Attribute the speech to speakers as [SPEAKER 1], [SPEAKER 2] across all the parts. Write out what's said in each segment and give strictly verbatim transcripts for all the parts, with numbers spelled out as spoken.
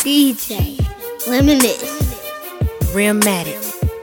[SPEAKER 1] D J Reminisce.
[SPEAKER 2] Realmatic.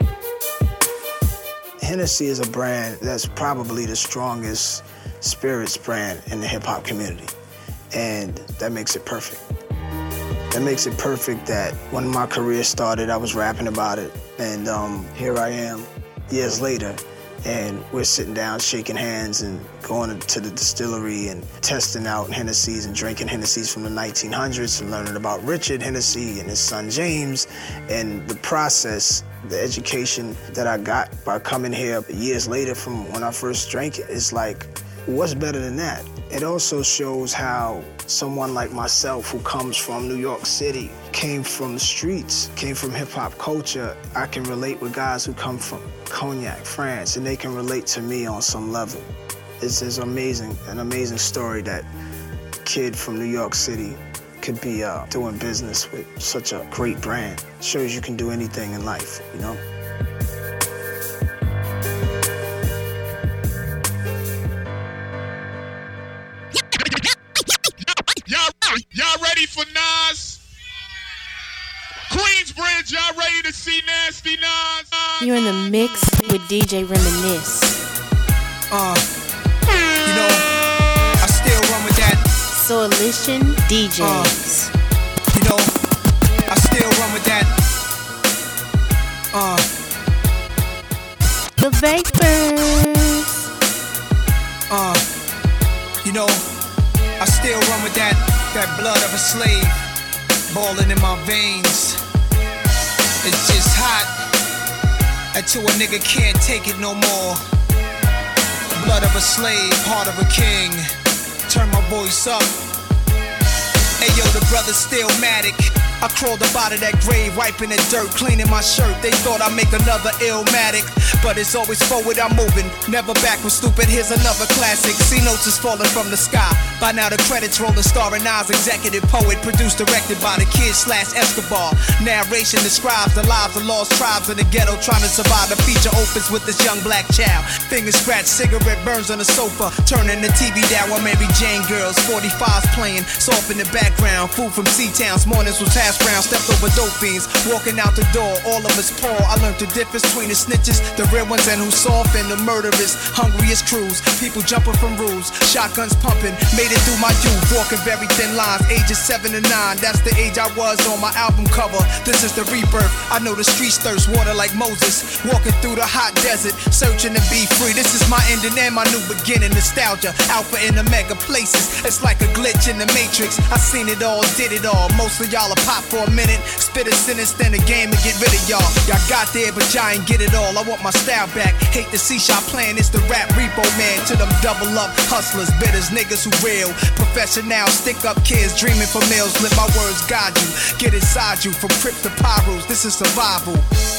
[SPEAKER 3] Hennessy is a brand that's probably the strongest spirits brand in the hip-hop community. And that makes it perfect. That makes it perfect that when my career started, I was rapping about it. And um, here I am, years later, and we're sitting down, shaking hands and going to the distillery and testing out Hennessy's and drinking Hennessy's from the nineteen hundreds and learning about Richard Hennessy and his son James. And the process, the education that I got by coming here years later from when I first drank it, is like, what's better than that? It also shows how someone like myself who comes from New York City, came from the streets, came from hip-hop culture, I can relate with guys who come from Cognac, France, and they can relate to me on some level. It's, it's amazing, an amazing story that a kid from New York City could be uh, doing business with such a great brand. It shows you can do anything in life, you know?
[SPEAKER 4] Y'all ready for Nas? Queensbridge, y'all ready to see Nasty Nas?
[SPEAKER 2] You're in the mix with D J Reminisce.
[SPEAKER 5] Uh, you know, I still run with that.
[SPEAKER 2] Soilition D Js.
[SPEAKER 5] Uh, you know, I still run with that. Uh,
[SPEAKER 2] The Vapors.
[SPEAKER 5] Uh, you know, I still run with that. That blood of a slave boiling in my veins. It's just hot until a nigga can't take it no more. Blood of a slave, heart of a king. Turn my voice up. Ayo, the brother's still Matic. I crawled up out of that grave, wiping the dirt, cleaning my shirt. They thought I'd make another Illmatic, but it's always forward I'm moving, never backward, stupid. Here's another classic. C notes is falling from the sky. By now the credits rolling, starring Nas, executive poet, produced, directed by the Kid slash Escobar. Narration describes the lives of lost tribes in the ghetto trying to survive. The feature opens with this young black child. Finger scratch, cigarette burns on the sofa, turning the T V down while Mary Jane girls, forty-fives playing, soft in the background. Food from C-Towns, mornings was hash brown, stepped over dope fiends, walking out the door, all of us poor. I learned the difference between the snitches, the real ones, and who's soft, and the murderers, hungriest crews, people jumping from rules, shotguns pumping, made it through my youth, walking very thin lines, ages seven and nine, that's the age I was on my album cover. This is the rebirth, I know the streets thirst water like Moses, walking through the hot desert, searching to be free. This is my ending and my new beginning, nostalgia, alpha and omega places, it's like a glitch in the matrix. I seen it all, did it all, most of y'all are pop for a minute, spit a sentence, then a game and get rid of y'all. Y'all got there, but y'all ain't get it all. I want my style back. Hate to see y'all playing. It's the rap repo man to them double up hustlers, bitters, niggas who real professional, stick up kids dreaming for meals. Let my words guide you, get inside you from Crips to Pyros. This is survival.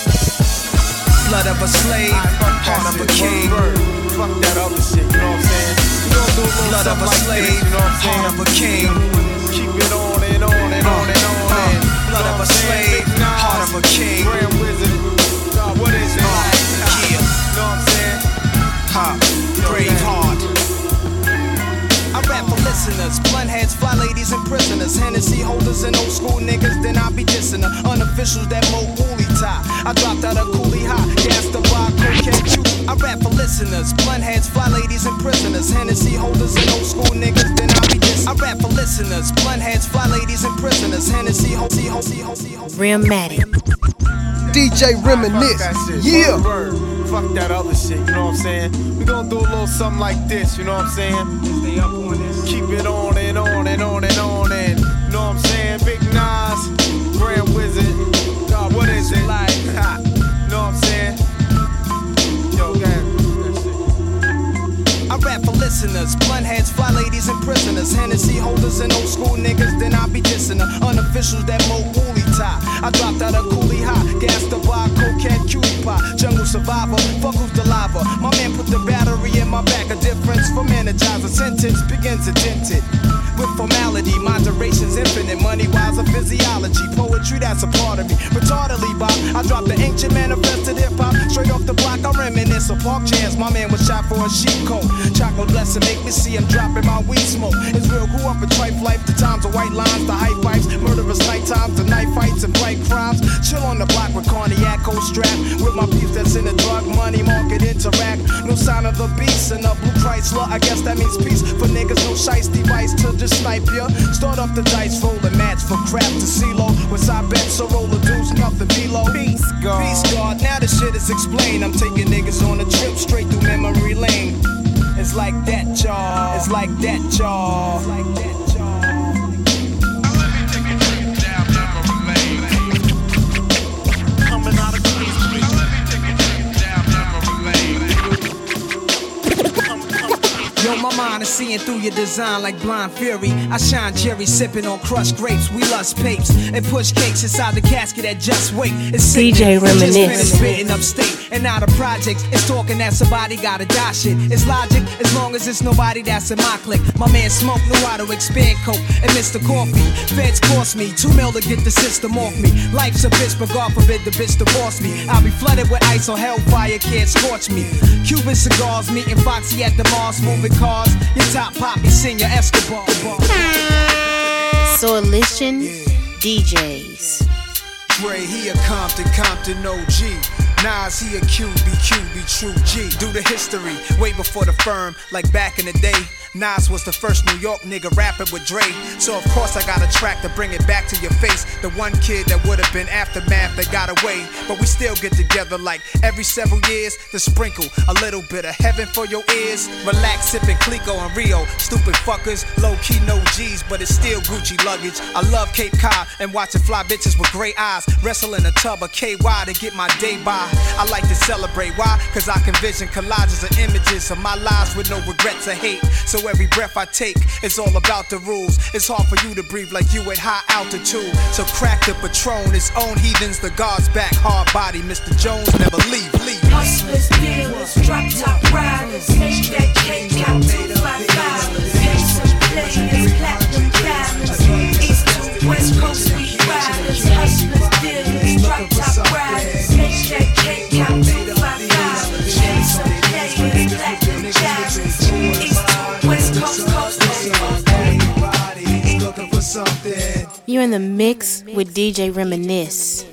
[SPEAKER 5] Blood of a slave, heart of a king.
[SPEAKER 6] Fuck that other shit, you know what I'm saying? We gon' do a little
[SPEAKER 5] Blood of a
[SPEAKER 6] like
[SPEAKER 5] slave,
[SPEAKER 6] this, you know what I'm saying?
[SPEAKER 5] heart of a king.
[SPEAKER 6] Keep it on and on and on and on
[SPEAKER 5] uh,
[SPEAKER 6] and
[SPEAKER 5] blood of a slave, heart of a king.
[SPEAKER 6] Grand Wizard, God, what is it
[SPEAKER 5] uh,
[SPEAKER 6] like?
[SPEAKER 5] Yeah,
[SPEAKER 6] You know what I'm saying?
[SPEAKER 5] ha, brave heart. I rap for listeners, blunt heads, fly ladies, and prisoners, Hennessy holders and old school niggas. Then I be dissing the unofficials that mo woolly tie. I dropped out a coolie high, gas the bar, cocaine chew. I rap for listeners, blunt heads, fly ladies, and prisoners, Hennessy holders and old school niggas. Then I be dissing. I rap for listeners, blunt heads, fly ladies, and prisoners, Hennessy, Hosey, Hosey, Hosey, Hosey.
[SPEAKER 2] Realmatic.
[SPEAKER 7] D J Reminisce.
[SPEAKER 6] Fuck that shit.
[SPEAKER 7] Yeah.
[SPEAKER 6] Word, word. Fuck that other shit, you know what I'm saying? We gon' do a little something like this, you know what I'm saying? Stay up on this. Keep it on and on and on and on and, you know what I'm saying? Big Nas, Grand Wizard, God, what is it like? Ha, you know what I'm saying? Yo, gang.
[SPEAKER 5] I rap for listeners, blunt heads, fly ladies, and prisoners, Hennessy holders and old school niggas. Then I be dissing the unofficials that mo woolly tie. I dropped out a coolie high, gas the bar, cocaine cutie pie, jungle survivor, fuck who's the lava. My man put the battery in my back, a difference from energizer. Sentence begins indented with formality, moderation's infinite, money wise of physiology, poetry that's a part of me. Retardedly, Bob, I dropped the ancient manifested hip hop straight off the block. I reminisce Central Park jams, my man was shot for a sheep coat. Chocolate blessing make me see him dropping my weed smoke. It's real, grew up in trife life, the times of white lines, the hype pipes, murderous night times, the night fights and bright crimes. Chill on the block with cognac, cold strap, with my peeps that's in the drug money market interact. No sign of the beast in a blue Chrysler, I guess that means peace for niggas, no shice device to just snipe ya. Start up the dice, roll the match for crap to CeeLo. With I bet so roll the dudes, nothing below. Peace God, peace God, now the shit is explained. I'm taking niggas on a trip straight through memory lane. It's like that, y'all. It's like that, y'all. It's like that, y'all.
[SPEAKER 4] Let me take a trip down memory lane. Coming out of Queens, please. Let me take a trip down memory lane.
[SPEAKER 5] Yo, my mind is seeing through your design like blind fury. I shine Jerry sipping on crushed grapes. We lust papes and push cakes inside the casket at Just Wait. It's
[SPEAKER 2] D J Reminisce.
[SPEAKER 5] Just spitting upstate and out of projects. It's talking that somebody gotta die shit. It's logic as long as it's nobody that's in my clique. My man Smoke knew how to expand coke and Mister Coffee. Feds cost me two mil to get the system off me. Life's a bitch, but God forbid the bitch divorce me. I'll be flooded with ice or hellfire can't scorch me. Cuban cigars, meeting Foxy at the Mars, moving cars. Your top poppy, Senior Escobar.
[SPEAKER 2] Soilition D Js.
[SPEAKER 5] Dre, he a Compton, Compton O G. Nas, he a Q B, Q B, true G. Do the history, way before the firm, like back in the day. Nas was the first New York nigga rapping with Dre. So of course I got a track to bring it back to your face. The one kid that would've been aftermath that got away. But we still get together like every several years to sprinkle a little bit of heaven for your ears. Relax, sipping Clico and Rio. Stupid fuckers, low key no G's, but it's still Gucci luggage. I love Cape Cod and watching fly bitches with gray eyes. Wrestle in a tub of K Y to get my day by. I like to celebrate, why? Cause I can vision collages of images of my lives with no regrets or hate. So every breath I take, it's all about the rules. It's hard for you to breathe like you at high altitude. So crack the Patron, its own heathens, the God's back, hard body. Mister Jones never leave, leave.
[SPEAKER 8] Hustlers, dealers, drop top riders, make that cake out two five five. Handsome players, platinum balance, East to West Coast we riders. Hustlers, dealers, drop top riders, make that cake out two five five. Handsome players, platinum balance, East to West Coast, coast to coast.
[SPEAKER 5] Everybody's looking for something.
[SPEAKER 2] You're in the mix with D J Reminisce.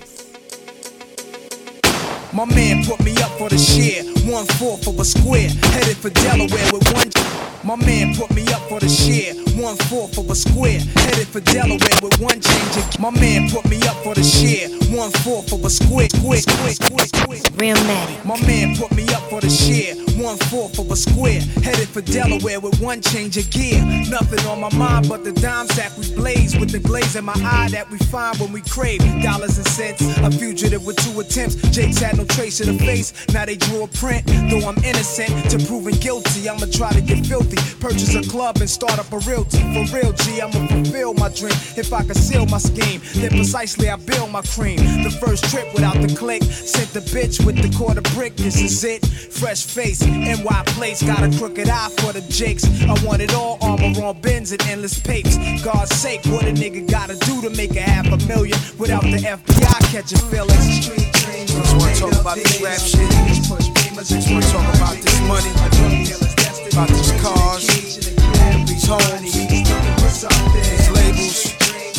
[SPEAKER 5] My man put me up for the share, one fourth of a square, headed for Delaware with one. My man put me up for the share, one fourth of a square, headed for Delaware with one change. Of, my man put me up for the share, one fourth of a square, square, square, square, square.
[SPEAKER 2] Realmatic.
[SPEAKER 5] My man put me up for the share, one fourth of a square, headed for Delaware with one change of gear. Nothing on my mind but the dime sack we blaze with the glaze in my eye that we find when we crave dollars and cents. A fugitive with two attempts. Jake's had no trace of the face. Now they drew a print. Though I'm innocent to proving guilty, I'ma try to get filthy. Purchase a club and start up a realty. For real, G, I'ma fulfill my dream. If I conceal my scheme, then precisely I build my cream. The first trip without the click, sent the bitch with the quarter brick. This is it. Fresh face, N Y place, got a crooked eye for the jakes. I want it all, armor on bins and endless papes. God's sake, what a nigga gotta do to make a half a million without the F B I catching feelings. Just wanna talk about this rap shit. Just wanna talk about this money, about these cars, these homes, these labels,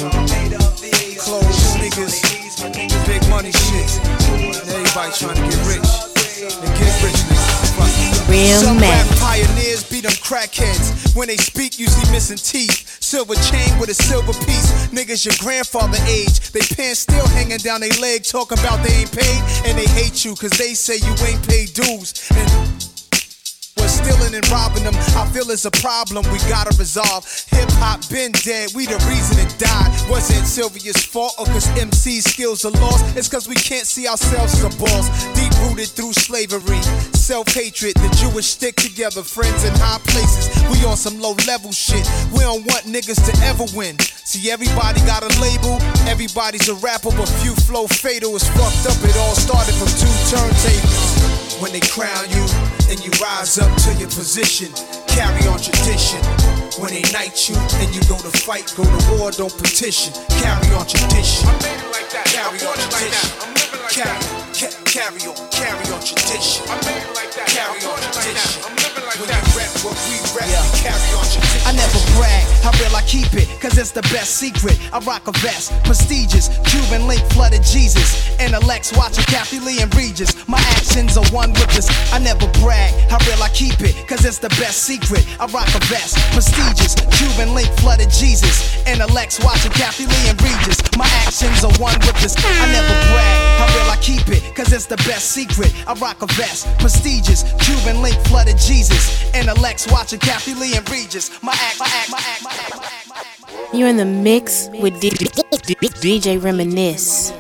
[SPEAKER 5] clothes, sneakers, big money shit. And everybody trying to get rich and get rich.
[SPEAKER 2] Real man.
[SPEAKER 5] Some rap pioneers beat them crackheads. When they speak, usually missing teeth. Silver chain with a silver piece. Niggas your grandfather age. They pants still hanging down their leg, talking about they ain't paid. And they hate you, cause they say you ain't paid dues. And was stealing and robbing them, I feel it's a problem we gotta resolve. Hip-hop been dead, we the reason it died. Wasn't Sylvia's fault or cause M C's skills are lost. It's cause we can't see ourselves as a boss. Deep-rooted through slavery, self-hatred, the Jewish stick together, friends in high places. We on some low-level shit, we don't want niggas to ever win. See, everybody got a label, everybody's a rapper, but few flow fatal. It's fucked up, it all started from two turntables. When they crown you and you rise up to your position, carry on tradition. When they knight you and you go to fight, go to war, don't petition. Carry on tradition.
[SPEAKER 4] I'm living like that.
[SPEAKER 5] Carry
[SPEAKER 4] I'm
[SPEAKER 5] on
[SPEAKER 4] living like
[SPEAKER 5] tradition.
[SPEAKER 4] that. I'm living like
[SPEAKER 5] Carry,
[SPEAKER 4] that.
[SPEAKER 5] ca- carry on, carry on tradition.
[SPEAKER 4] I made it like that.
[SPEAKER 5] Carry
[SPEAKER 4] I'm
[SPEAKER 5] on
[SPEAKER 4] doing it like
[SPEAKER 5] tradition.
[SPEAKER 4] that. I'm living like
[SPEAKER 5] When
[SPEAKER 4] that.
[SPEAKER 5] you rep what we rep, we carry on tradition.
[SPEAKER 7] I never brag, how real I keep it, cause it's the best secret. I rock a vest, prestigious, Cuban link flooded Jesus. Intellects watching Kathy Lee and Regis. My actions are one with this. I never brag, how real I keep it, cause it's the best secret. I rock a vest, prestigious, Cuban link flooded Jesus. Intellects watching Kathy Lee and Regis. My actions are one with this. I never brag, how real I keep it, cause it's the best secret. I rock a vest, prestigious, Cuban link flooded Jesus. Intellects watching Kathy Lee and Regis. My act, my act, my act, my act, my act, my act.
[SPEAKER 2] You're in the mix with D- D J Reminisce.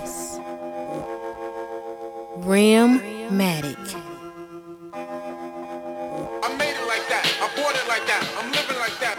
[SPEAKER 2] Rim-matic.
[SPEAKER 4] I made it like that. I bought it like that. I'm living like that.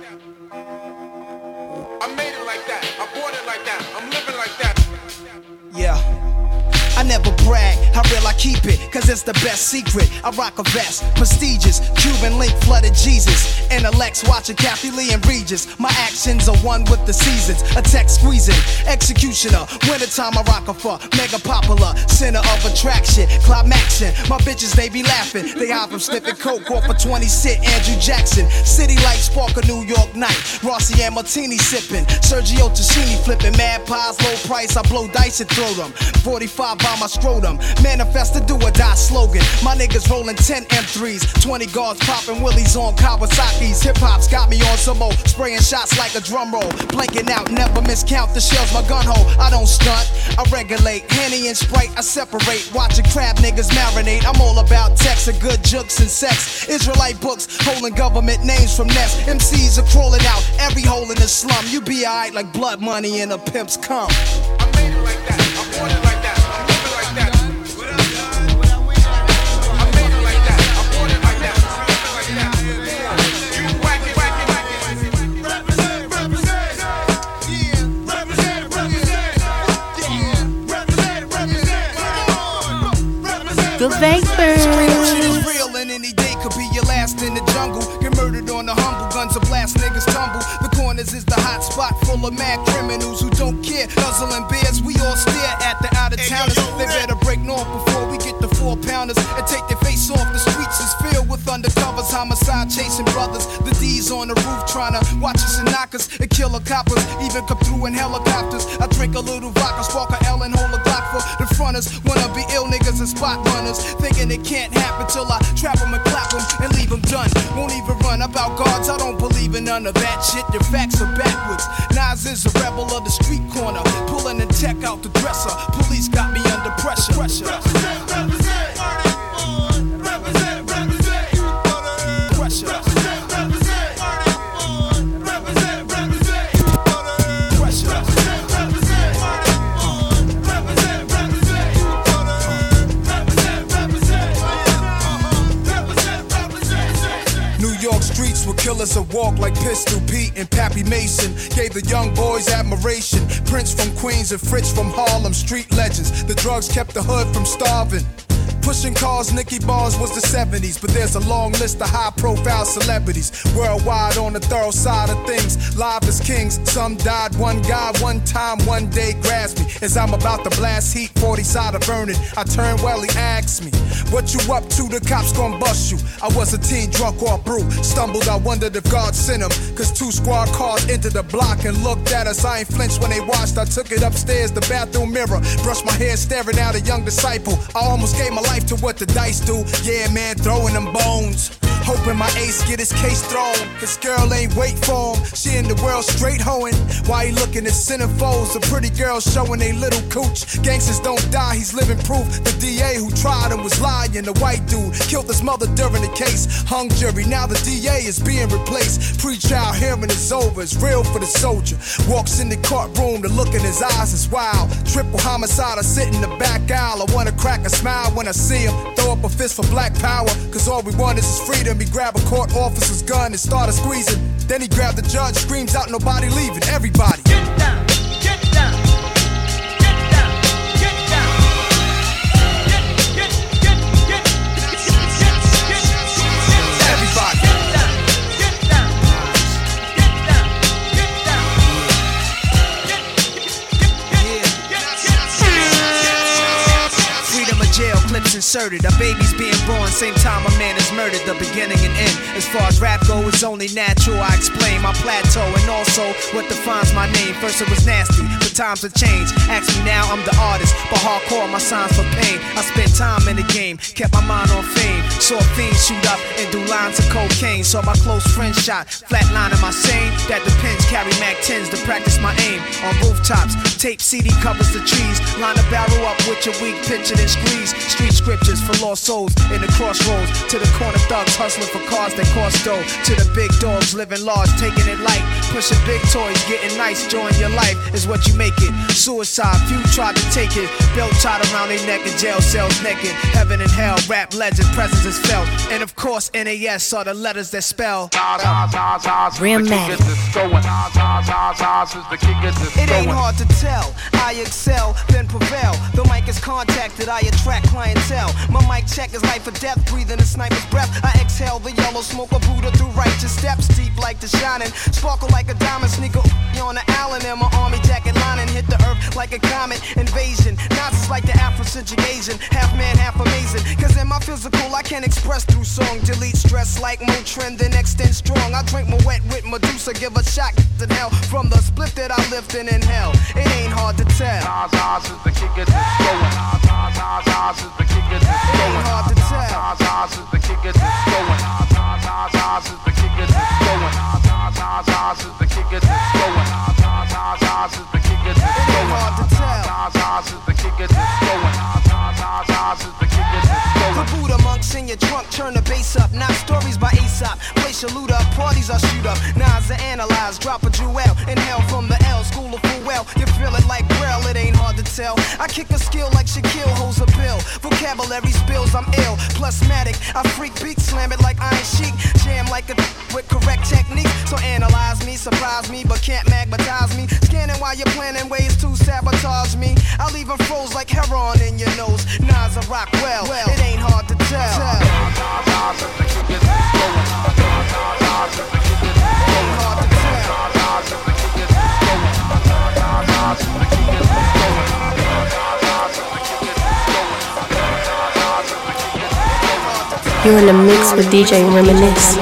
[SPEAKER 4] I made it like that. I bought it like that. I'm living like that.
[SPEAKER 7] Yeah. I never brag, how real I keep it, cause it's the best secret. I rock a vest, prestigious, Cuban link flooded Jesus. Intellects watching Kathy Lee and Regis. My actions are one with the seasons. A tech squeezing, executioner. Wintertime I rock a for mega popular, center of attraction, climaxing. My bitches they be laughing. They hide from sniffing coke off a twenty cent Andrew Jackson. City lights spark a New York night. Rossi and Martini sipping. Sergio Tacchini flipping. Mad pies, low price. I blow dice and throw them. forty-five by my scrotum. Manifest the do or die slogan. My niggas rolling ten M threes. twenty guards popping willies on Kawasaki's. Hip hop's got me on some more. Spraying shots like a drum roll. Blanking out, never miscount the shells my gun hole. I don't stunt, I regulate. Henny and Sprite, I separate. Watching crab niggas marinate. I'm all about text and good jokes and sex. Israelite books holding government names from nests. M Cs are crawling out every hole in the slum. You be alright like blood money and a pimp's cum.
[SPEAKER 4] I made it like that. I bought it like that. I'm living like that. I made it like that. I bought it like that. I'm living like that. You whack it, whack it, whack it. Represent, represent. Yeah. Represent, represent. Yeah. Represent, represent. Represent.
[SPEAKER 2] Good vapors.
[SPEAKER 7] Shit is real and any day could be your last in the jungle. Get murdered on the humble, guns a blast, niggas tumble. The corners is the hot spot full of mad criminals who don't care. Nuzzling bears, we all stare at the out of towners. They better break north before we get the four pounders and take their face off. The streets is filled with undercovers, homicide chasing brothers. The D's on the roof trying to watch us and knock us and kill the coppers. Even come through in helicopters. I drink a little vodka, spark a L and hold a Glock for the fronters. Wanna be ill niggas and spot runners, thinking it can't happen till I trap them and clap them and leave them done. Won't even run about guards, I don't believe in none of that shit. The facts are backwards. Nas is a rebel of the street corner, pulling the tech out the dresser. Police got me under pressure. Pressure.
[SPEAKER 4] Represent, represent. Represent, represent.
[SPEAKER 7] Pressure.
[SPEAKER 4] Represent, represent. Represent, represent.
[SPEAKER 7] Pressure.
[SPEAKER 4] Represent, represent. Represent, represent. Represent, represent.
[SPEAKER 5] New York streets were killers a walk like Pistol Pete and Pappy Mason. Gave the young boys admiration. Prince from Queens and Fritz from Harlem, street legends. The drugs kept the hood from starving. Pushing cars, Nicky Bars was the seventies, but there's a long list of high-profile celebrities worldwide on the thorough side of things. Live as kings, some died. One guy, one time, one day grabs me as I'm about to blast heat. forty side of burning. I turn well, he asks me, "What you up to? The cops gon' bust you." I was a teen drunk off brew. Stumbled, I wondered if God sent him, cause two squad cars entered the block and looked at us. I ain't flinched when they watched. I took it upstairs, the bathroom mirror. Brushed my hair, staring at a young disciple. I almost gave my life to what the dice do. Yeah, man, throwing them bones. Hoping my ace get his case thrown. His girl ain't wait for him. She in the world straight hoeing. Why he looking at centerfolds? A pretty girl showing they little cooch. Gangsters don't die, he's living proof. The D A who tried him was lying. The white dude killed his mother during the case. Hung jury, now the D A is being replaced. Pre-trial hearing is over, it's real for the soldier. Walks in the courtroom, the look in his eyes is wild. Triple homicide, I sit in the back aisle. I wanna crack a smile when I see him. Throw up a fist for black power, cause all we want is his freedom. He grabbed a court officer's gun and started squeezing. Then he grabbed the judge, screams out, nobody leaving, everybody.
[SPEAKER 8] Get down, get down, get down, get down. Get, get, get, get, get, get, get, get,
[SPEAKER 5] Everybody.
[SPEAKER 8] Get down, get down, get down, get down. Get, get, get, get, get, get, get.
[SPEAKER 7] Freedom of jail, clips inserted. A baby's being born, same time a man is murdered. The beginning and end. As far as rap go, it's only natural. I explain my plateau and also what defines my name. First it was nasty, but times have changed. Ask me now, I'm the artist, but hardcore my signs for pain. I spent time in the game, kept my mind on fame. Saw fiends shoot up and do lines of cocaine. Saw my close friend shot, flatlining my sane. That depends, carry Mac tens to practice my aim. On rooftops, tape C D covers the trees. Line a barrel up with your weak picture and squeeze. Street scriptures for lost souls in the crossroads. To the corner thugs hustling for cars that cost dough. To the big dogs living large, taking it light. Pushing big toys, getting nice, join your life is what you make it. Suicide, few tried to take it. Belt tied around their neck in jail cells naked. Heaven and hell, rap legend, presence is felt. And of course, N A S are the letters that spell
[SPEAKER 2] Rematic.
[SPEAKER 7] It ain't hard to tell. I excel, then prevail. The mic is contacted, I attract clientele. My mic check is life or death, breathing a sniper's breath. I exhale the yellow smoke of Buddha through righteous steps. Deep like the shining, sparkle like a diamond. Sneaker on the Allen and my army jacket lining. Hit the earth like a comet invasion. Nazis like the Afrocentric Asian. Half man, half amazing. Cause in my physical I can express through song. Delete stress like Motrin, then extend strong. I drink my wet with Medusa, give a shot to hell. From the split that I lift and inhale. It ain't hard to tell.
[SPEAKER 4] Nas, Nas is the king of this going. Nas, Nas, Nas is the king of this
[SPEAKER 7] It ain't hard to tell.
[SPEAKER 4] Nas, Nas is the king of this going. Nas, Nas, Nas is the king of this going. Nas, Nas is the king of this going. Nas, Nas is the king of this
[SPEAKER 7] It ain't
[SPEAKER 4] going.
[SPEAKER 7] hard to tell.
[SPEAKER 4] Nas is the king of this going. Nas is the king of this
[SPEAKER 7] The
[SPEAKER 4] going.
[SPEAKER 7] Buddha monks in your trunk, turn the bass up. Not stories by Aesop. Place your loot up, parties I shoot up. Nas are analyzed, drop a jewel. Inhale from the L, school of full well. You feel it like Braille, it ain't hard to tell. I kick a skill like Shaquille holds a bill. Vocabulary spills, I'm ill. Plusmatic, I freak beat, slam it like Iron Sheik. Jam like a with correct technique. So analyze me, surprise me, but can't magnetize me. Scanning while you're planning ways to sabotage me. I leave them froze like heroin in your nose. Nas I rock well, it ain't hard to tell.
[SPEAKER 4] Nas is the king of this going. Nas is the king of this going.
[SPEAKER 7] Hard to tell.
[SPEAKER 4] Nas is the king of this going. Nas is the king of this going. Nas is the king of this going. Nas is the king of this going.
[SPEAKER 2] You're in the mix with D J Reminisce.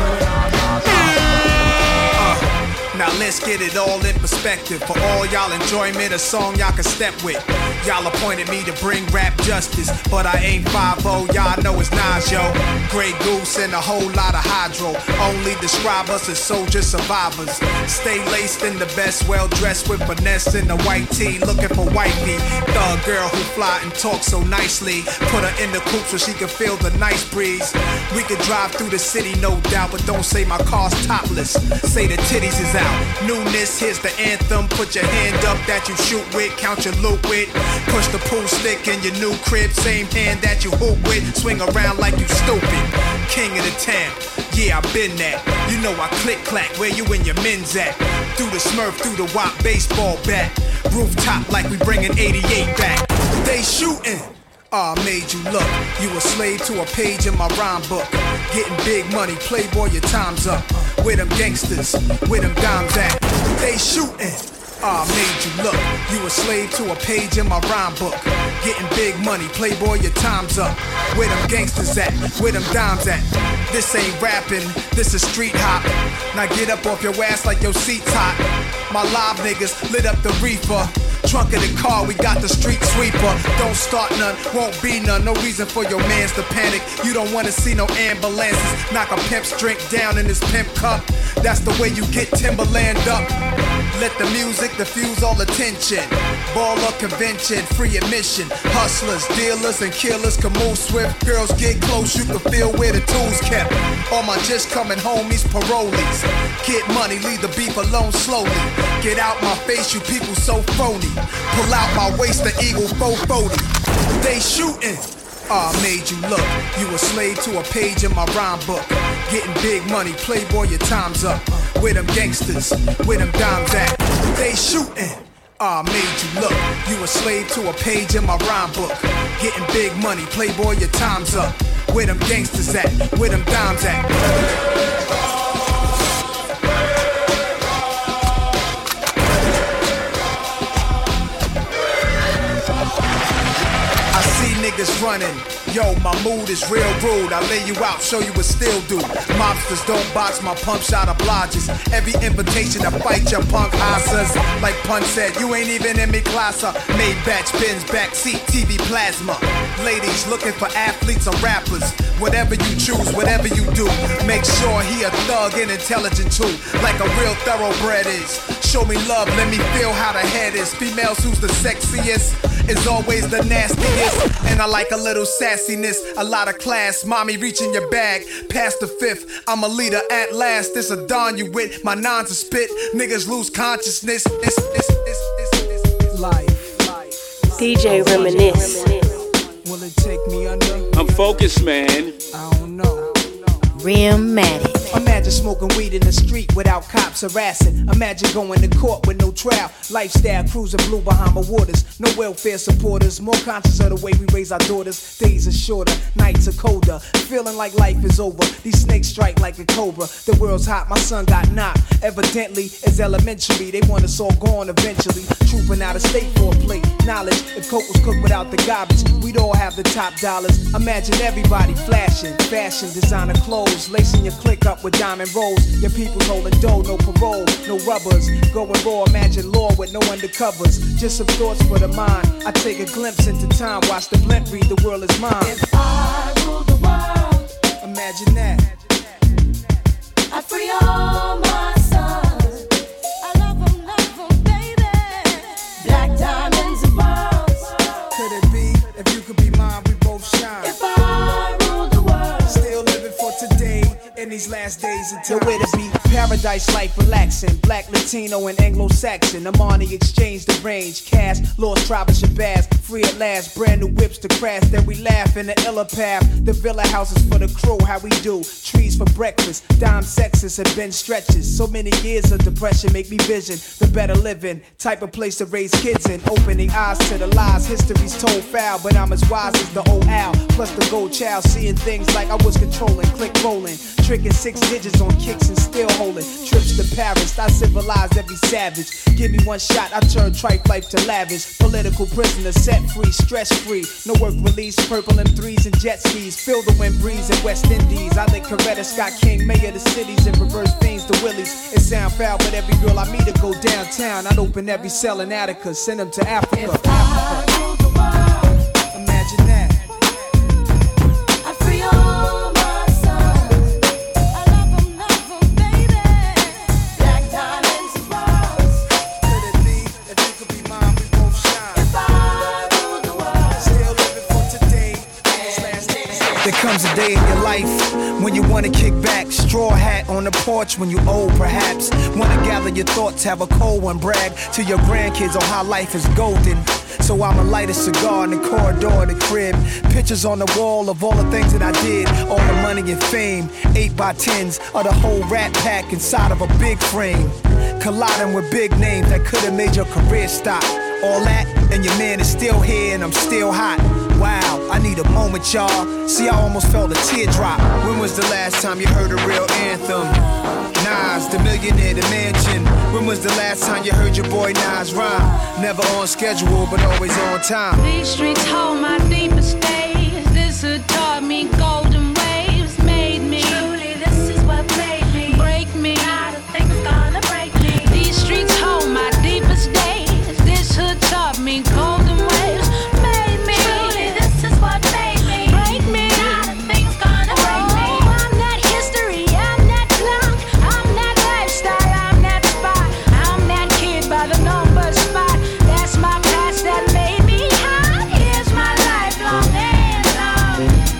[SPEAKER 5] Now let's get it all in perspective. For all y'all enjoyment, a song y'all can step with. Y'all appointed me to bring rap justice, but I ain't five oh, y'all know it's Nas, yo. Grey Goose and a whole lot of hydro. Only describe us as soldier survivors. Stay laced in the best, well dressed with finesse in the white tee, looking for wifey. Thug girl who fly and talk so nicely. Put her in the coupe so she can feel the nice breeze. We could drive through the city, no doubt, but don't say my car's topless. Say the titties is out. Newness, here's the anthem. Put your hand up that you shoot with, count your loot with. Push the pool stick in your new crib, same hand that you hoop with. Swing around like you stupid. King of the town, yeah, I been that. You know I click clack, where you and your men's at? Through the Smurf, through the Wop baseball bat. Rooftop like we bringing eighty-eight back. They shooting. Ah, oh, made you look. You a slave to a page in my rhyme book. Getting big money, playboy, your time's up. Where them gangsters, where them dimes at? They shooting. Ah, oh, made you look. You a slave to a page in my rhyme book. Getting big money, playboy, your time's up. Where them gangsters at? Where them dimes at? This ain't rapping, this is street hop. Now get up off your ass like your seat's hot. My live niggas lit up the reefer. Trunk of the car, we got the street sweeper. Don't start none, won't be none. No reason for your mans to panic. You don't wanna see no ambulances. Knock a pimp's drink down in his pimp cup. That's the way you get Timberland up. Let the music diffuse all attention. Baller convention, free admission. Hustlers, dealers, and killers can move swift. Girls get close, you can feel where the tools kept. All my just coming homies, parolees. Get money, leave the beef alone slowly. Get out my face, you people so phony. Pull out my waist, the eagle four forty. They shooting. Ah, oh, made you look. You a slave to a page in my rhyme book. Getting big money, playboy, your time's up. Where them gangsters, where them dimes at? They shooting. Ah, oh, made you look. You a slave to a page in my rhyme book. Getting big money, playboy, your time's up. Where them gangsters at? Where them dimes at?
[SPEAKER 7] niggas running. Yo, my mood is real rude. I lay you out, show you what still do. Mobsters don't box my pump shot obliges. Every invitation to fight your punk asses. Like Pun said, you ain't even in me class. Made batch bins, backseat, T V plasma. Ladies looking for athletes or rappers. Whatever you choose, whatever you do, make sure he a thug and intelligent too, like a real thoroughbred is. Show me love, let me feel how the head is. Females who's the sexiest is always the nastiest. And I like a little sassiness, a lot of class. Mommy reaching your bag, past the fifth. I'm a leader at last. This a dawn you with. My nines are spit. Niggas lose consciousness. It's, it's, it's, it's, it's life.
[SPEAKER 2] D J Reminisce.
[SPEAKER 7] Will it take me under?
[SPEAKER 9] I'm focused, man.
[SPEAKER 7] I don't know.
[SPEAKER 2] Rim-matic.
[SPEAKER 7] Imagine smoking weed in the street without cops harassing. Imagine going to court with no trial. Lifestyle cruising blue Bahama waters. No welfare supporters. More conscious of the way we raise our daughters. Days are shorter, nights are colder. Feeling like life is over. These snakes strike like a cobra. The world's hot, my son got knocked. Evidently, it's elementary. They want us all gone eventually. Trooping out of state for a plate. Knowledge, if coke was cooked without the garbage, we'd all have the top dollars. Imagine everybody flashing. Fashion, designer clothes. Lacing your click up with diamond rolls. Your people holding dough, no parole, no rubbers. Going raw, imagine law with no undercovers. Just some thoughts for the mind. I take a glimpse into time, watch the blimp read, the world is mine.
[SPEAKER 8] If I rule the world,
[SPEAKER 7] imagine that.
[SPEAKER 8] I free all my sons. I love them, love them, baby. Black diamonds and pearls.
[SPEAKER 7] Could it be, if you could be mine, we both shine.
[SPEAKER 8] If I rule the world,
[SPEAKER 7] still living for today. In these last days until where to be. Paradise life relaxing. Black, Latino, and Anglo-Saxon. Amani exchange the range. Cash, lost tribe of Shabazz. Free at last. Brand new whips to crash. Then we laugh in the illa path. The villa houses for the crew. How we do. Trees for breakfast. Dime sexes and bench stretches. So many years of depression make me vision the better living. Type of place to raise kids in. Opening eyes to the lies. History's told foul. But I'm as wise as the old owl. Plus the gold child. Seeing things like I was controlling. Click rolling. Tricking six digits on kicks and still holding. Trips to Paris, I civilize every savage. Give me one shot, I turn tripe life to lavish. Political prisoner, set free, stress free. No work release, purple M threes and jet skis. Feel the wind breeze in West Indies. I lick Coretta Scott King, mayor of the cities, and reverse things to Willies. It sound foul, but every girl I meet to go downtown. I'd open every cell in Attica, send them to Africa.
[SPEAKER 8] if I rule the world,
[SPEAKER 7] imagine that.
[SPEAKER 8] I free all my sons. I love them, love them, baby. Black diamonds and pearls.
[SPEAKER 7] Could it be, if you could be mine, we both shine.
[SPEAKER 8] If I rule the world,
[SPEAKER 7] Still living for today. These last days. There comes a day in your life when you wanna kick back, straw hat on the porch when you old perhaps. Wanna gather your thoughts, have a cold one, brag to your grandkids on how life is golden. So I'ma light a cigar in the corridor of the crib. Pictures on the wall of all the things that I did. All the money and fame. Eight by tens of the whole rat pack inside of a big frame. Colliding with big names that could've made your career stop. All that, and your man is still here and I'm still hot. Wow, I need a moment, y'all. See, I almost felt a teardrop. When was the last time you heard a real anthem? Nas, the millionaire, the mansion. When was the last time you heard your boy Nas rhyme? Never on schedule, but always on time.
[SPEAKER 10] These streets hold my deepest days. This had taught me golden waves. Made me. Truly, this is what made me. Break me. Not a thing's gonna break me. These streets hold my deepest days. This had taught me golden waves. Made me. Truly, this is what made me. Break me. Not a thing's gonna break me. Oh, I'm that history. I'm that clock. I'm that lifestyle. I'm that spot. I'm that kid by the number spot. That's my past that made me hot. Here's my lifelong anthem.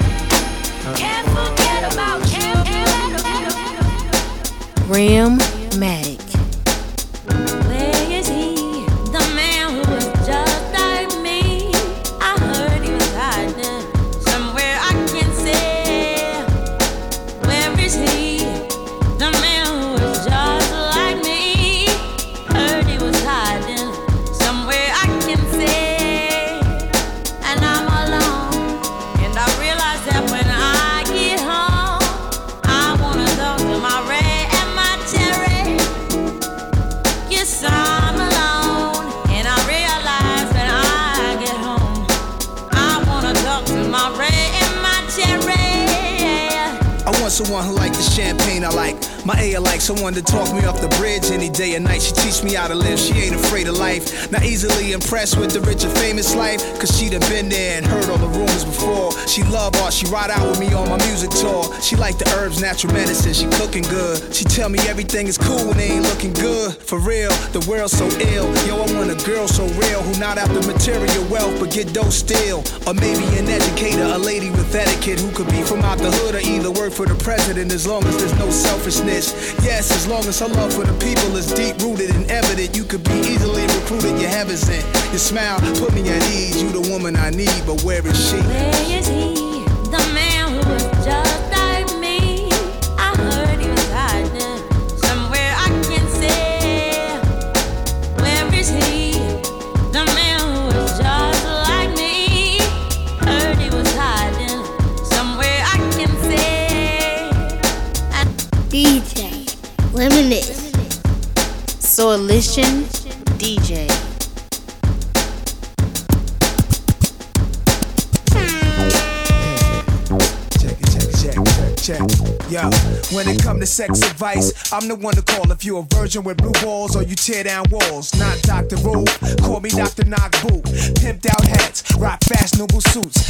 [SPEAKER 7] someone who like the champagne I like. My A like someone to talk me off the bridge any day or night. She teach me how to live, she ain't afraid of life. Not easily impressed with the rich and famous life, cause she done been there and heard all the rumors before. She love art, she ride out with me on my music tour. She like the herbs, natural medicine, she cooking good. She tell me everything is cool when they ain't looking good. For real, the world's so ill. Yo, I want a girl so real, who not after material wealth but get dough still. Or maybe an educator, a lady with etiquette, who could be from out the hood or either work for the president, as long as there's no selfishness. Yes, as long as her love for the people is deep rooted and evident, you could be easily recruited, your heaven sent. Your smile put me at ease, you the woman I need, but where is she?
[SPEAKER 10] Where is he? The man who was just like me. I heard he was hiding somewhere I can't say. Where is he? The man who was just like me. Heard he was hiding somewhere I can say.
[SPEAKER 1] D J Reminisce.
[SPEAKER 2] Soilition D J.
[SPEAKER 7] Check. Yo, when it come to sex advice, I'm the one to call if you a virgin with blue balls or you tear down walls. Not Doctor Rule, call me Doctor Knock Boot. Pimped out hats, rock fashionable suits.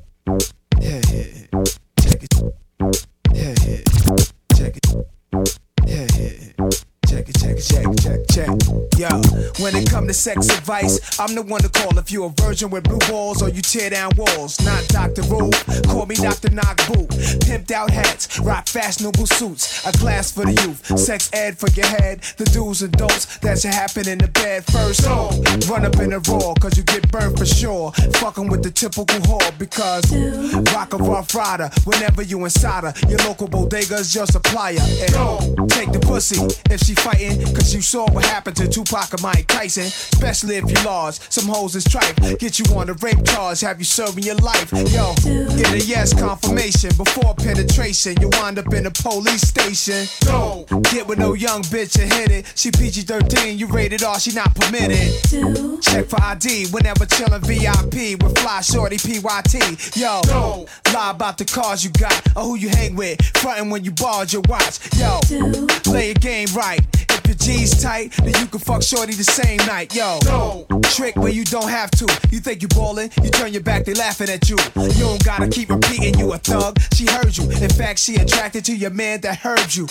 [SPEAKER 7] Yeah, yeah, yeah. Check it. Yeah, yeah. Check it. Yeah, yeah. Check it, check it, check it, check it, check it. Yo, when it come to sex advice, I'm the one to call if you a virgin with blue balls or you tear down walls. Not Doctor Rule, call me Doctor Knock Boot. Pimped out hats, rock fashionable suits. A class for the youth, sex ed for your head. The do's and don'ts that should happen in the bed first. Oh, run up in the raw, cause you get burnt for sure. Fucking with the typical whore, because rock a rough rider whenever you inside her. Your local bodega's your supplier. And don't take the pussy if she fighting, cause you saw what happened to Tupac and Mike Tyson. Especially if you lost, some hoes is tripe. Get you on a rape charge, have you serving your life. Yo, get a yes confirmation before penetration. You wind up in a police station. Don't get with no young bitch and hit it. She P G thirteen, you rated R, she not permitted. Check for I D whenever chillin' V I P with fly shorty P Y T. Yo, don't lie about the cars you got or who you hang with. Frontin' when you borrowed your watch. Yo, play your game right. If your G's tight, then you can fuck shorty the same night. Yo, don't trick where you don't have to. You think you ballin', you turn your back, they laughing at you. You don't gotta keep repeating you a thug. She heard you. In fact, she attracted to your man that heard you.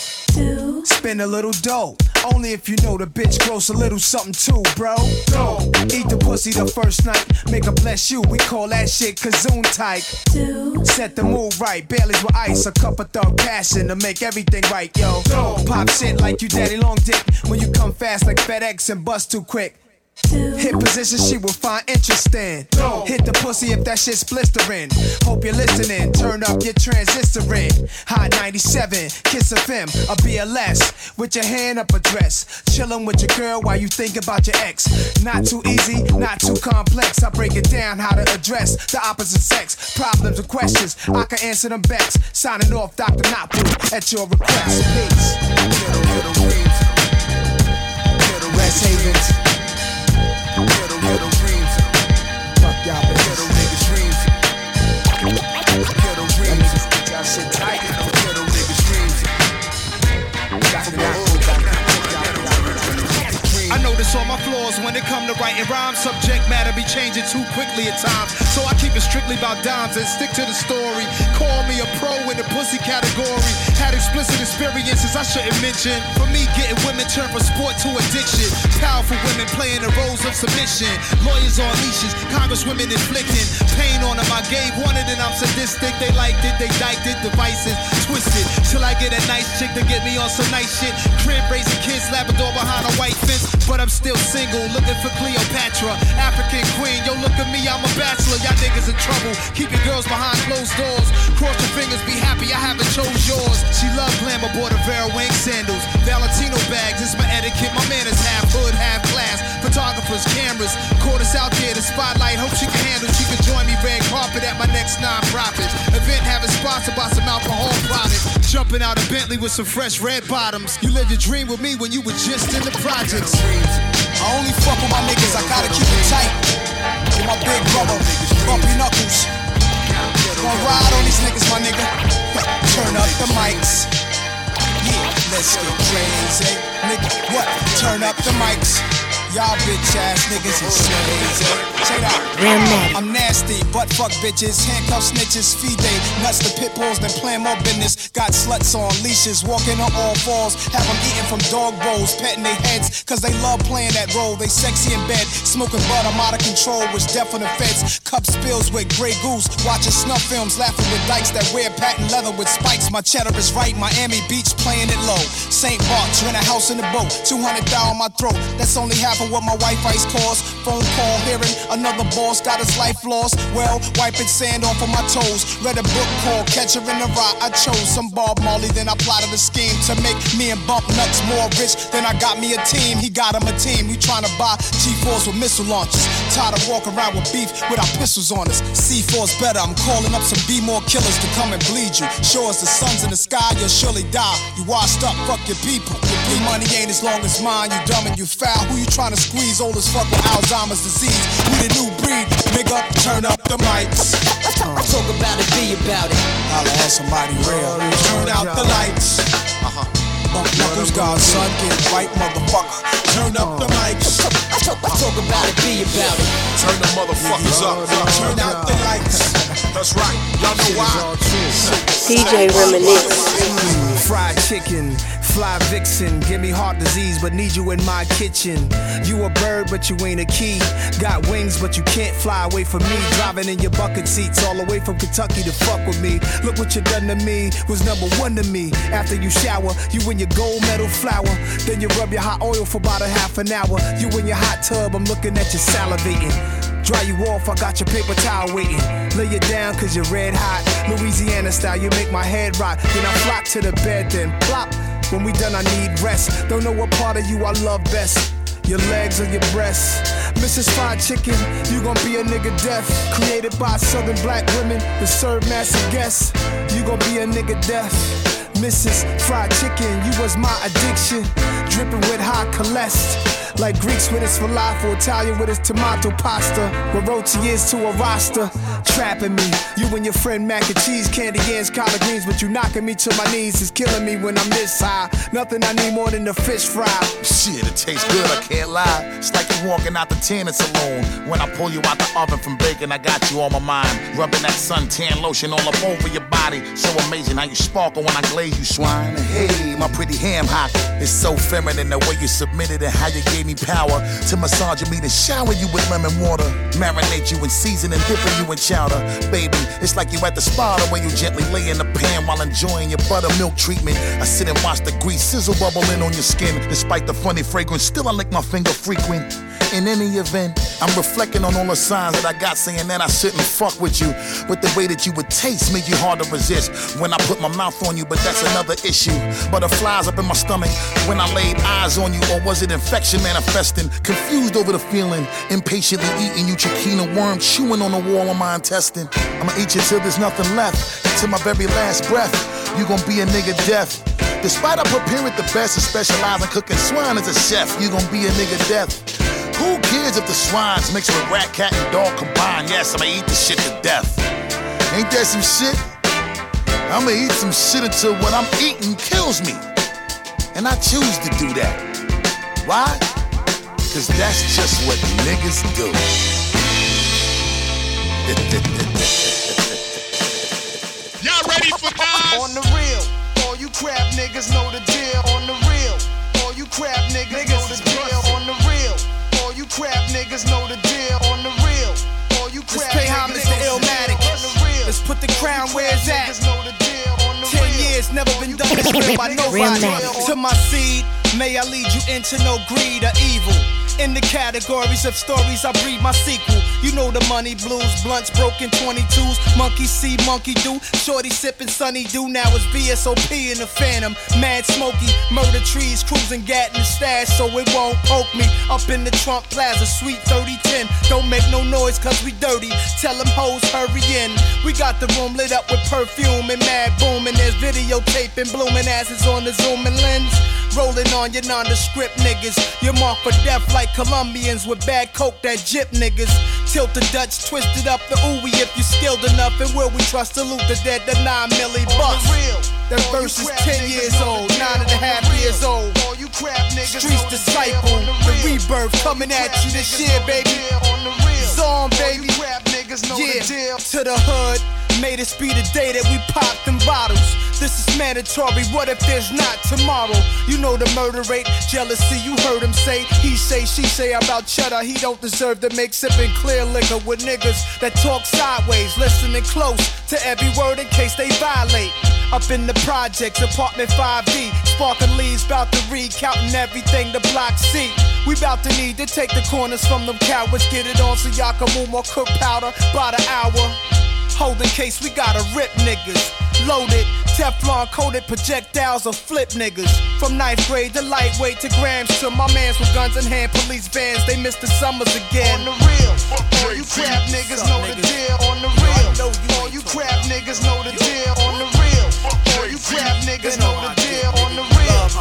[SPEAKER 7] Spend a little dough, only if you know the bitch grows a little something too, bro. Don't eat the pussy the first night, make her bless you. We call that shit kazoon type. Set the mood right, Baileys with ice, a cup of thug passion to make everything right, yo. Don't pop shit like you daddy long dick when you come fast like FedEx and bust too quick. Hit position she will find interesting. Hit the pussy if that shit's blistering. Hope you're listening, turn up your transistoring. Hot ninety-seven, Kiss F M, a B L S. With your hand up a dress, chillin' with your girl while you think about your ex. Not too easy, not too complex. I break it down how to address the opposite sex. Problems and questions, I can answer them best. Signing off, Doctor Knockboot, at your request. Peace. West Havens. Little, little dreams. Fuck y'all, but little niggas dreams. Little dreams. Get y'all shit tight. Little niggas dreams. I notice all my flaws when it come to writing rhymes. Subject matter be changing too quickly at times. So I keep it strictly about dimes and stick to the story. Call me a pro in the pussy category. Had explicit experiences I shouldn't mention. For me, getting women turned from sport to addiction. Powerful women playing the roles of submission. Lawyers on leashes, congresswomen inflicting pain on them. I gave one and then I'm sadistic. They liked it, they diked it, devices twisted. Till I get a nice chick to get me on some nice shit. Crib raising kids, Labrador behind a white fence. But I'm still single, looking for Cleopatra. African queen, yo look at me, I'm a bachelor. Y'all niggas in trouble, keep your girls behind closed doors. Cross your fingers, be happy I haven't chose yours. She love glamour, bought a Vera Wang sandals. Valentino bags, it's my etiquette. My man is half hood, half class. Photographers, cameras, caught us out there to spotlight. Hope she can handle, she can join me red carpet at my next non-profit event, having sponsored by some alcohol products. Jumping out of Bentley with some fresh red bottoms. You lived your dream with me when you were just in the projects. I only fuck with my niggas, I gotta keep it tight. With my big brother, bumpy knuckles. Gonna ride on these niggas, my nigga. turn up the mics. Yeah, let's get crazy. Nigga, what? Turn up the mics. Y'all bitch ass niggas is slaves. Check it out. I'm nasty, butt fuck bitches, handcuff snitches, feed they nuts to pit bulls, then plan more business. Got sluts on leashes, walking on all fours, have them eating from dog bowls, petting their heads, cause they love playing that role. They sexy in bed, smoking bud, I'm out of control, which deaf on the feds. Cup spills with Grey Goose, watching snuff films, laughing with dykes that wear patent leather with spikes. My cheddar is right, Miami Beach playing it low. Saint Bart's, rent a house in the boat, two hundred thousand on my throat. That's only half of what my wife ice costs. Phone call hearing another boss got his life lost. Well, wiping sand off of my toes. Read a book called Catcher in the Rye. I chose some Bob Marley, then I plotted a scheme to make me and Bump Nuts more rich. Then I got me a team, he got him a team. We trying to buy G fours with missile launchers. Tired of walking around with beef with our pistols on us. C four's better, I'm calling up some B-more killers to come and bleed you. Sure as the sun's in the sky, you'll surely die. You washed up, fuck your people. Your money ain't as long as mine, you dumb and you foul. Who you trying to squeeze? Old as fuck with Alzheimer's disease. We the new breed, nigga, turn up the mics.
[SPEAKER 9] Talk about it, be about it.
[SPEAKER 7] Holla at somebody real. Turn out the lights. Uh-huh. Bump knuckles, godson, get right, motherfucker. Turn up the mics.
[SPEAKER 9] Talk, talk about it, be about it.
[SPEAKER 4] Turn the motherfuckers up.
[SPEAKER 7] Turn out the lights.
[SPEAKER 4] That's right. Y'all know why.
[SPEAKER 2] D J Reminisce.
[SPEAKER 11] Fried chicken, fly vixen, give me heart disease, but need you in my kitchen. You a bird, but you ain't a key. Got wings, but you can't fly away from me. Driving in your bucket seats all the way from Kentucky to fuck with me. Look what you done to me, was number one to me. After you shower, you in your gold medal flower. Then you rub your hot oil for about a half an hour. You in your hot tub, I'm looking at you salivating. Dry you off, I got your paper towel waiting. Lay you down cause you're red hot. Louisiana style, you make my head rock. Then I flock to the bed, then plop. When we done, I need rest. Don't know what part of you I love best. Your legs or your breasts. Missus Fried Chicken, you gon' be a nigga deaf. Created by southern black women to serve massive guests. You gon' be a nigga deaf. Missus Fried Chicken, you was my addiction. Dripping with high cholesterol. Like Greeks with his falafel, Italian with his tomato pasta. What roti is to a roster, trapping me. You and your friend mac and cheese, candy yams, collard greens, but you knocking me to my knees. It's killing me when I'm this high. Nothing I need more than a fish fry.
[SPEAKER 12] Shit, it tastes good, I can't lie. It's like you walking out the tanning saloon. When I pull you out the oven from bacon, I got you on my mind. Rubbing that suntan lotion all up over your body. So amazing how you sparkle when I glaze you, swine. Hey, my pretty ham hock. It's so feminine the way you submitted and how you gave me power to massage your meat and shower you with lemon water, marinate you in season and dipping you in chowder. Baby, it's like you at the spa the way you gently lay in the pan while enjoying your buttermilk treatment. I sit and watch the grease sizzle bubbling on your skin. Despite the funny fragrance, still I lick my finger frequent. In any event, I'm reflecting on all the signs that I got saying that I shouldn't fuck with you. But the way that you would taste made you hard to resist when I put my mouth on you, but that's another issue. Butterflies up in my stomach when I laid eyes on you, or was it infection manifesting? Confused over the feeling, impatiently eating you chiquina worm, chewing on the wall of my intestine. I'ma eat you till there's nothing left, till my very last breath. You gon' be a nigga deaf. Despite I prepare it the best and specialize in cooking swine as a chef, you gon' be a nigga deaf. Who cares if the swine's mixed with rat, cat, and dog combined? Yes, I'ma eat the shit to death. Ain't that some shit? I'ma eat some shit until what I'm eating kills me. And I choose to do that. Why? Cause that's just what niggas do.
[SPEAKER 4] Y'all ready for Nas?
[SPEAKER 7] On the real, all you crab niggas know the deal. On the real, all you crab niggas, niggas know the deal. On the real, all you crab niggas know the deal. On the real, all you crab
[SPEAKER 11] Let's pay homage to Illmatic. Let's put the crown where it's at. Ten years, never been done this way by nobody. To my seed, may I lead you into no greed or evil. In the categories of stories, I breed my sequel. You know the money blues, blunts, broken twenty-twos, monkey see, monkey do. Shorty sipping Sunny Do. Now it's V S O P in the Phantom. Mad Smokey, murder trees, cruising, gat in the stash, so it won't poke me. Up in the Trump Plaza, Suite thirty ten. Don't make no noise, cause we dirty. Tell them hoes, hurry in. We got the room lit up with perfume and mad boom. And there's videotaping, blooming asses on the zooming lens.
[SPEAKER 7] Rolling on your nondescript niggas. You're marked for death like Colombians with bad coke that jip niggas. Tilt the Dutch, twisted up the ooey if you skilled enough. And will we trust to loot the dead, the nine milli bust? That verse is ten years old, nine and a half years old. Streets disciple, the rebirth coming at you this year, baby. Zone, baby. Yeah, to the hood. Made it be the day that we pop them bottles. This is mandatory, what if there's not tomorrow? You know the murder rate, jealousy, you heard him say. He say, she say about cheddar, he don't deserve to make sipping clear liquor with niggas that talk sideways, listening close to every word in case they violate. Up in the projects, apartment five D, sparking leaves, bout to read, counting everything the block see. We bout to need to take the corners from them cowards, get it on so y'all can move more cook powder by the hour. Holding case, we gotta rip niggas. Loaded, Teflon coated projectiles or flip niggas. From ninth grade to lightweight to grams to my mans with guns in hand, police vans, they missed the summers again. On the real, all you crap niggas know the deal. On the real, all you crap niggas know the deal. On the real, all you crap niggas know the deal. On the real.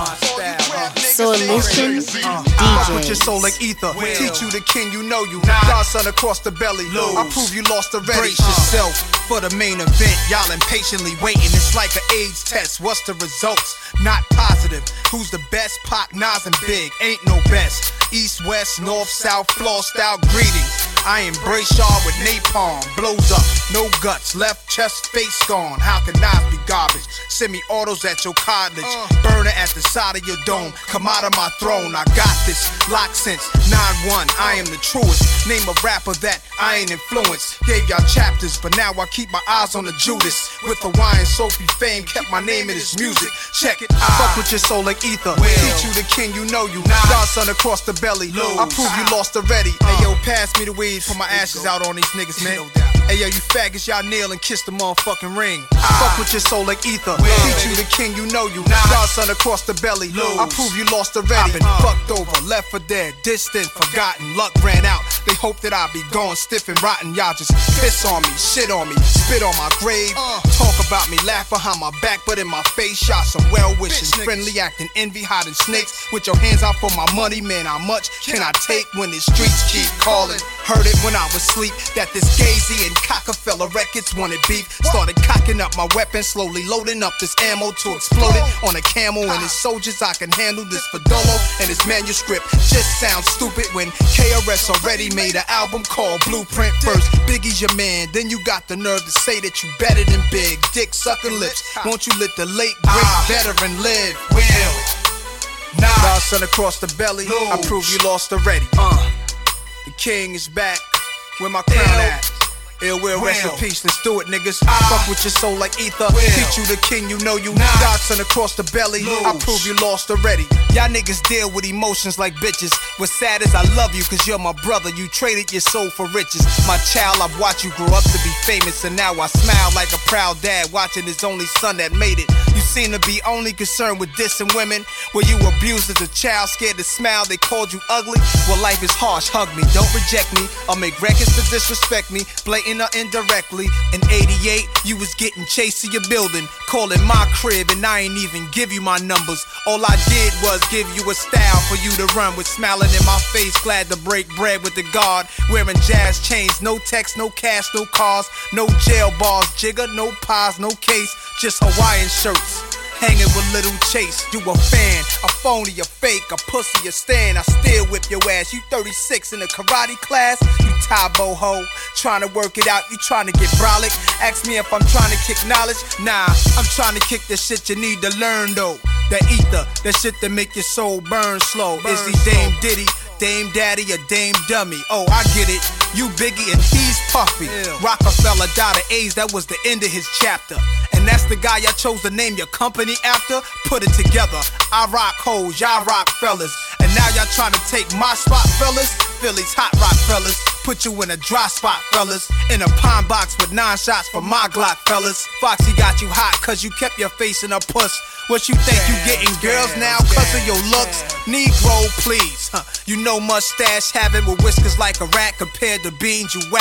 [SPEAKER 2] Solution
[SPEAKER 7] uh,
[SPEAKER 2] D J.
[SPEAKER 7] Put your soul like ether. Will. Teach you the king, you know you. Godson across the belly. Lose. I prove you lost already. Brace uh. yourself for the main event. Y'all impatiently waiting. It's like an AIDS test. What's the results? Not positive. Who's the best? Pac, Nas, and Big. Ain't no best. East, west, north, south, flossed out greetings. I embrace y'all with napalm. Blows up, no guts, left chest, face gone. How can Nas be garbage? Semi-autos at your cottage. Uh. Burner at the side of your dome. Come out of my throne, I got this. Locked since nine one, I am the truest. Name a rapper that I ain't influenced. Gave y'all chapters, but now I keep my eyes on the Judas. With Hawaiian Sophie fame, kept my name in his music. Check it, I fuck with your soul like ether. Will. Teach you the king, you know you. Godson across the belly. Lose. I prove you lost already. Uh. Hey yo, pass me the weed, put my ashes out on these niggas, man. Hey yo, you faggots, y'all kneel and kiss the motherfucking ring. I fuck with your soul like ether. Will. Teach you the king, you know you. Godson across the belly. Lose. I prove you lost already. I've been uh. fucked over, left for dead, distant, forgotten. Luck ran out. They hope that I be gone, stiff and rotten. Y'all just piss on me, shit on me, spit on my grave. Uh. Talk about me, laugh behind my back, but in my face, shot some well wishing, friendly acting, envy, hiding snakes. With your hands out for my money, man, how much can I take when the streets keep calling? Heard it when I was asleep that this Gazy and Cockefeller Records wanted beef. Started cocking up my weapon, slowly loading up this ammo to explode it on a camel and his soldiers. I can handle this Fadolo and his manuscript. Just sounds stupid when K R S already made an album called Blueprint. First, Biggie's your man, then you got the nerve to say that you better than Big. Dick sucking lips, won't you let the late great veteran live? Will. Nah. Godson across the belly, Lose. I prove you lost already. Uh. The king is back, where my crown Ill. At? Ill will, rest in peace, let's do it, niggas. Uh, Fuck with your soul like ether. Will. Teach you the king, you know you. Nah. Godson across the belly, Lose. I prove you lost already. Y'all niggas deal with emotions like bitches. What's sad is I love you, cause you're my brother. You traded your soul for riches. My child, I've watched you grow up to be famous, and now I smile like a proud dad watching his only son that made it. You seem to be only concerned with dissing women. Were you abused as a child, scared to smile, they called you ugly? Well, life is harsh, hug me, don't reject me, or make records to disrespect me, blatant or indirectly. In eighty-eight, you was getting chased to your building, calling my crib, and I ain't even give you my numbers. All I did was give you a style for you to run with, smiling in my face, glad to break bread with the guard, wearing jazz chains, no text, no cash, no cars, no jail bars, jigger, no pies, no case, just Hawaiian shirts. Hanging with Little Chase, you a fan, a phony, a fake, a pussy, a stand. I still whip your ass. You thirty-six in a karate class, you Tybo ho. Trying to work it out, you trying to get brolic. Ask me if I'm trying to kick knowledge. Nah, I'm trying to kick the shit you need to learn though. That ether, that shit that make your soul burn slow. Burn Is he Dame Diddy, Dame Daddy, or Dame Dummy? Oh, I get it. You Biggie and he's Puffy. Ew. Rockefeller died of AIDS, that was the end of his chapter. And that's the guy y'all chose to name your company after? Put it together. I rock hoes, y'all rock fellas. And now y'all trying to take my spot, fellas? Philly's hot rock fellas. Put you in a dry spot, fellas. In a pine box with nine shots for my Glock, fellas. Foxy got you hot cause you kept your face in a puss. What you think you getting girls now cause of your looks? Negro, please. Huh. You know mustache having with whiskers like a rat compared to beans you whack.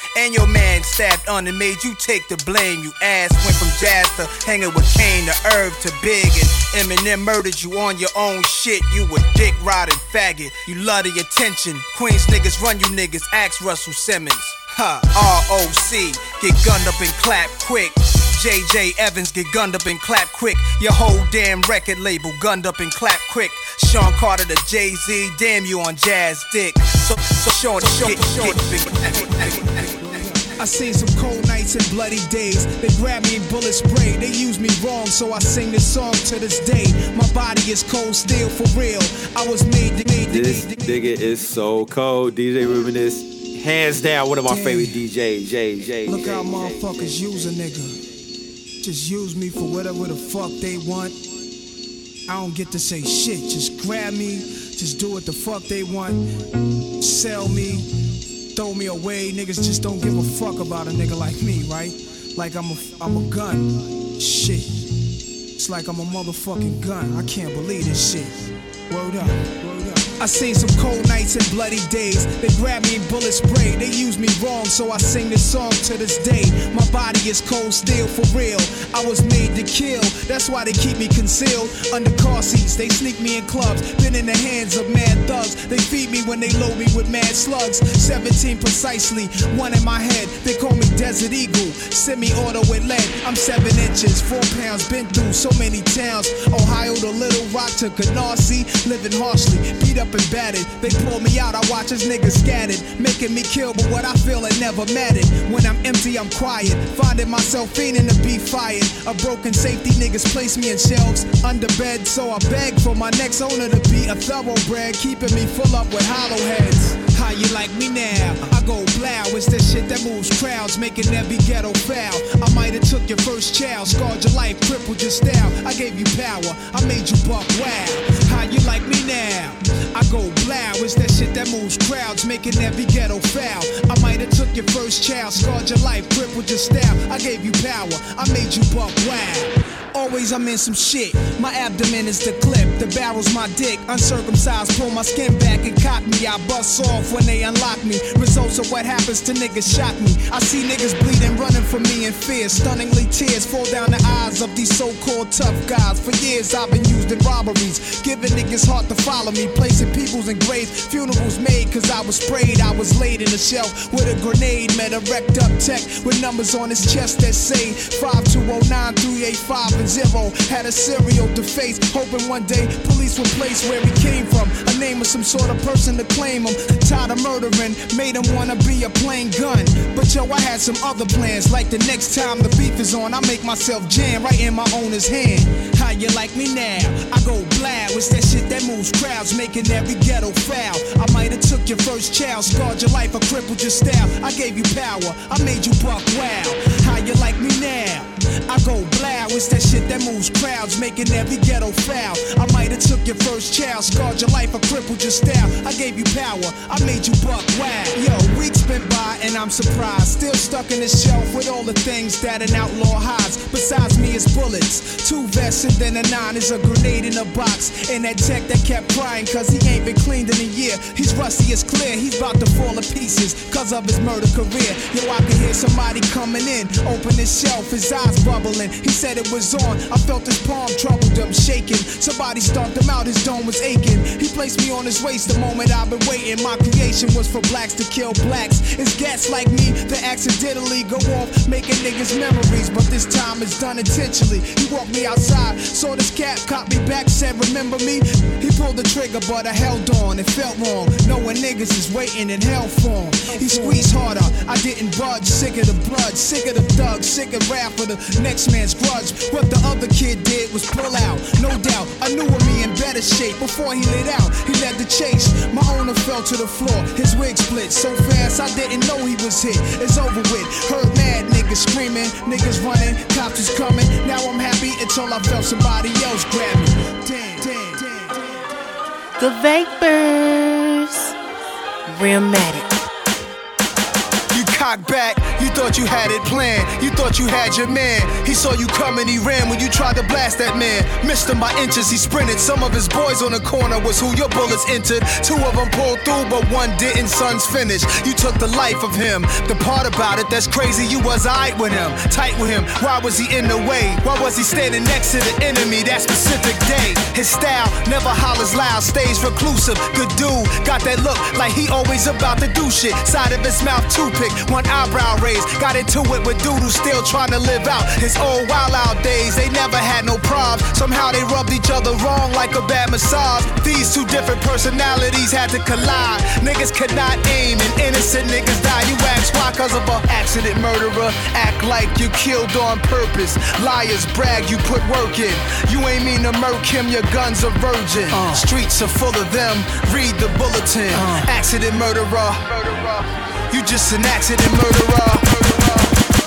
[SPEAKER 7] And your man stabbed on and made you take the blame. You ass went from jazz to hanging with Kane to Irv to Big. And Eminem murdered you on your own shit. You a dick riding faggot. You love the attention. Queens niggas run you niggas. Ask Russell Simmons. Ha, R O C, get gunned up and clap quick. J J Evans, get gunned up and clap quick. Your whole damn record label gunned up and clap quick. Sean Carter to Jay-Z, damn you on jazz dick. So, so Sean, Sean, Sean,
[SPEAKER 11] I seen some cold nights and bloody days. They grabbed me and bullet spray. They used me wrong, so I sing this song to this day. My body is cold steel for real. I was made to made
[SPEAKER 13] This nigga is so cold. D J Reminisce, hands down, one of my Damn. favorite D Js. J J.
[SPEAKER 11] Look
[SPEAKER 13] J,
[SPEAKER 11] how
[SPEAKER 13] J,
[SPEAKER 11] motherfuckers
[SPEAKER 13] J,
[SPEAKER 11] use a nigga. Just use me for whatever the fuck they want. I don't get to say shit. Just grab me. Just do what the fuck they want. Sell me. Throw me away. Niggas just don't give a fuck about a nigga like me, right? Like I'm a, I'm a gun. Shit. It's like I'm a motherfucking gun. I can't believe this shit. Word up. Word up. I seen some cold nights and bloody days. They grabbed me and bullet spray. They used me wrong, so I sing this song to this day. My body is cold steel for real. I was made to kill. That's why they keep me concealed under car seats. They sneak me in clubs. Been in the hands of mad thugs. They feed me when they load me with mad slugs. seventeen precisely, one in my head. They call me Desert Eagle. Semi-auto with lead. I'm seven inches, four pounds. Been through so many towns. Ohio to Little Rock to Canarsie. Living harshly, beat up and battered. They pull me out, I watch as niggas scattered, making me kill, but what I feel it never mattered. When I'm empty, I'm quiet, finding myself fiending to be fired. A broken safety, niggas place me in shelves under bed, so I beg for my next owner to be a thoroughbred, keeping me full up with hollow heads. How you like me now? I go blow, it's that shit that moves crowds, making every ghetto foul. I might have took your first child, scarred your life, crippled your style. I gave you power, I made you buck wow. How you like me now? I go blow, it's that shit that moves crowds, making every ghetto foul. I might have took your first child, scarred your life, crippled your style. I gave you power, I made you buck wow. Always I'm in some shit. My abdomen is the clip, the barrel's my dick. Uncircumcised, pull my skin back and cock me. I bust off when they unlock me. Results of what happens to niggas shock me. I see niggas bleeding, running from me in fear. Stunningly tears fall down the eyes of these so-called tough guys. For years I've been used in robberies, giving niggas heart to follow me. Placing peoples in graves, funerals made cause I was sprayed. I was laid in a shelf with a grenade. Met a wrecked up tech with numbers on his chest that say five two oh nine three eight five and zero. Had a serial to face, hoping one day police would place where he came from. A name of some sort of person to claim him. Tired of murdering, made him wanna be a plain gun. But yo, I had some other plans. Like the next time the beef is on, I make myself jam right in my owner's hand. How you like me now? I go blow, it's that shit that moves crowds, making every ghetto foul. I might have took your first child, scarred your life, or crippled your style. I gave you power, I made you buck wow. How you like me now? I go blow, it's that shit that moves crowds, making every ghetto foul. I might have took your first child, scarred your life, or crippled your style. I gave you power, I made you buck wow. Yo, weeks been by and I'm surprised, still stuck in this shelf with all the things that an outlaw hides. Besides me is bullets, two vests and then a nine is a grenade in a box. And that tech that kept crying cause he ain't been cleaned in a year. He's rusty, it's clear, he's about to fall to pieces cause of his murder career. Yo, I can hear somebody coming in, open his shelf, his eyes bubbling. He said it was on, I felt his palm troubled him, shaking. Somebody stomped him out, his dome was aching. He placed me on his waist the moment I've been waiting. My creation was for blacks to kill blacks. It's gats like me that accidentally go off, making niggas memories. But this time it's done intentionally. He walked me outside, saw this cat, caught me back, said remember me? He pulled the trigger but I held on, it felt wrong, knowing niggas is waiting in hell for him. He squeezed harder, I didn't budge, sick of the blood, sick of the thugs, sick of rap for the next man's grudge. What the other kid did was pull out, no doubt. I knew of me in better shape before he lit out. He led the chase, my owner fell to the floor, his wig split so fast I didn't know he was hit. It's over with, heard mad niggas screaming, niggas running, cops is coming. Now I'm happy until I felt somebody else grab me. Damn, damn, damn.
[SPEAKER 2] The Vapors, Realmatic.
[SPEAKER 11] cock back, you thought you had it planned. You thought you had your man. He saw you coming, he ran when you tried to blast that man. Missed him by inches, he sprinted. Some of his boys on the corner was who your bullets entered. Two of them pulled through, but one didn't. Son's finished. You took the life of him. The part about it that's crazy, you was alright with him, tight with him. Why was he in the way? Why was he standing next to the enemy that specific day? His style never hollers loud, stays reclusive. Good dude, got that look like he always about to do shit. Side of his mouth toothpick, one eyebrow raised. Got into it with dude who's still trying to live out his old wild out days. They never had no problems. Somehow they rubbed each other wrong like a bad massage. These two different personalities had to collide. Niggas could not aim and innocent niggas die. You ask why? Cause of a accident murderer. Act like you killed on purpose. Liars brag you put work in. You ain't mean to murk him, your gun's a virgin. Uh. Streets are full of them, read the bulletin. Uh. Accident murderer. murderer. You just an accident murderer. murderer.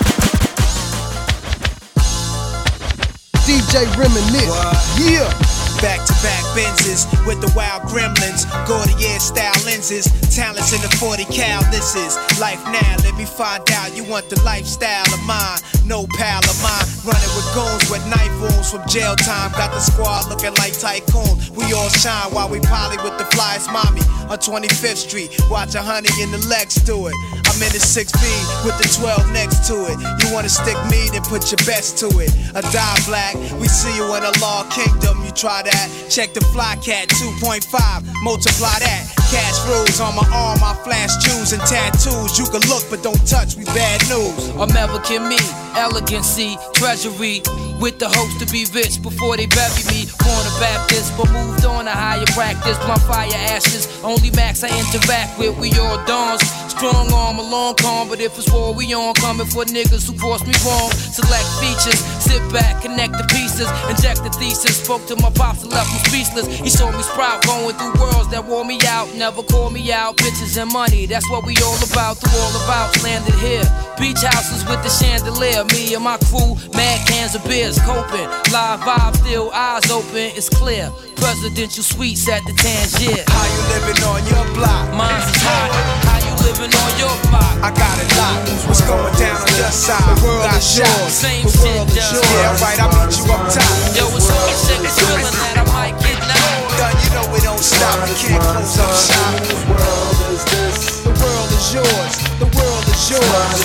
[SPEAKER 11] D J Reminisce. Yeah. Back to back Benzes with the wild gremlins, Gordier style lenses, talents in the forty cal. This is life now. Let me find out you want the lifestyle of mine. No pal of mine, running with goons with knife wounds from jail time. Got the squad looking like tycoons. We all shine while we poly with the flyest mommy on twenty-fifth Street. Watch a honey in the Lex do it. I'm in the six B with the twelve next to it. You wanna stick me, then put your best to it. A die black, we see you in the law kingdom. You try that, check the fly cat two point five, multiply that. Cash rules on my arm, I flash jewels and tattoos. You can look but don't touch, we bad news.
[SPEAKER 14] American me, elegancy, treasury, with the hopes to be rich before they bury me. Born a Baptist, but moved on to higher practice. Blunt fire ashes, only max I interact with. We all dons, strong arm, a long con. But if it's war, we on. Coming for niggas who cross me wrong. Select features, sit back, connect the pieces, inject the thesis. Spoke to my pops and left him speechless. He saw me sprout, going through worlds that wore me out. Never call me out, bitches and money, that's what we all about. Through all about, landed here. Beach houses with the chandelier. Me and my crew, mad cans of beers, coping. Live vibe, still eyes open, it's clear. Presidential suites at the Tangier.
[SPEAKER 11] How you living on your block?
[SPEAKER 14] Mine's is hot. How you living on your block?
[SPEAKER 11] I got it locked. What's going down on your side? The world got is yours.
[SPEAKER 14] Same
[SPEAKER 11] the
[SPEAKER 14] shit,
[SPEAKER 11] world is yours. Yeah, right, I meet you up top.
[SPEAKER 14] Yo, it's all shit, it's feeling that I might get knocked.
[SPEAKER 11] Done, you know we don't stop. We can't close up shop.
[SPEAKER 15] Whose world is this?
[SPEAKER 11] The world is yours. The world is yours.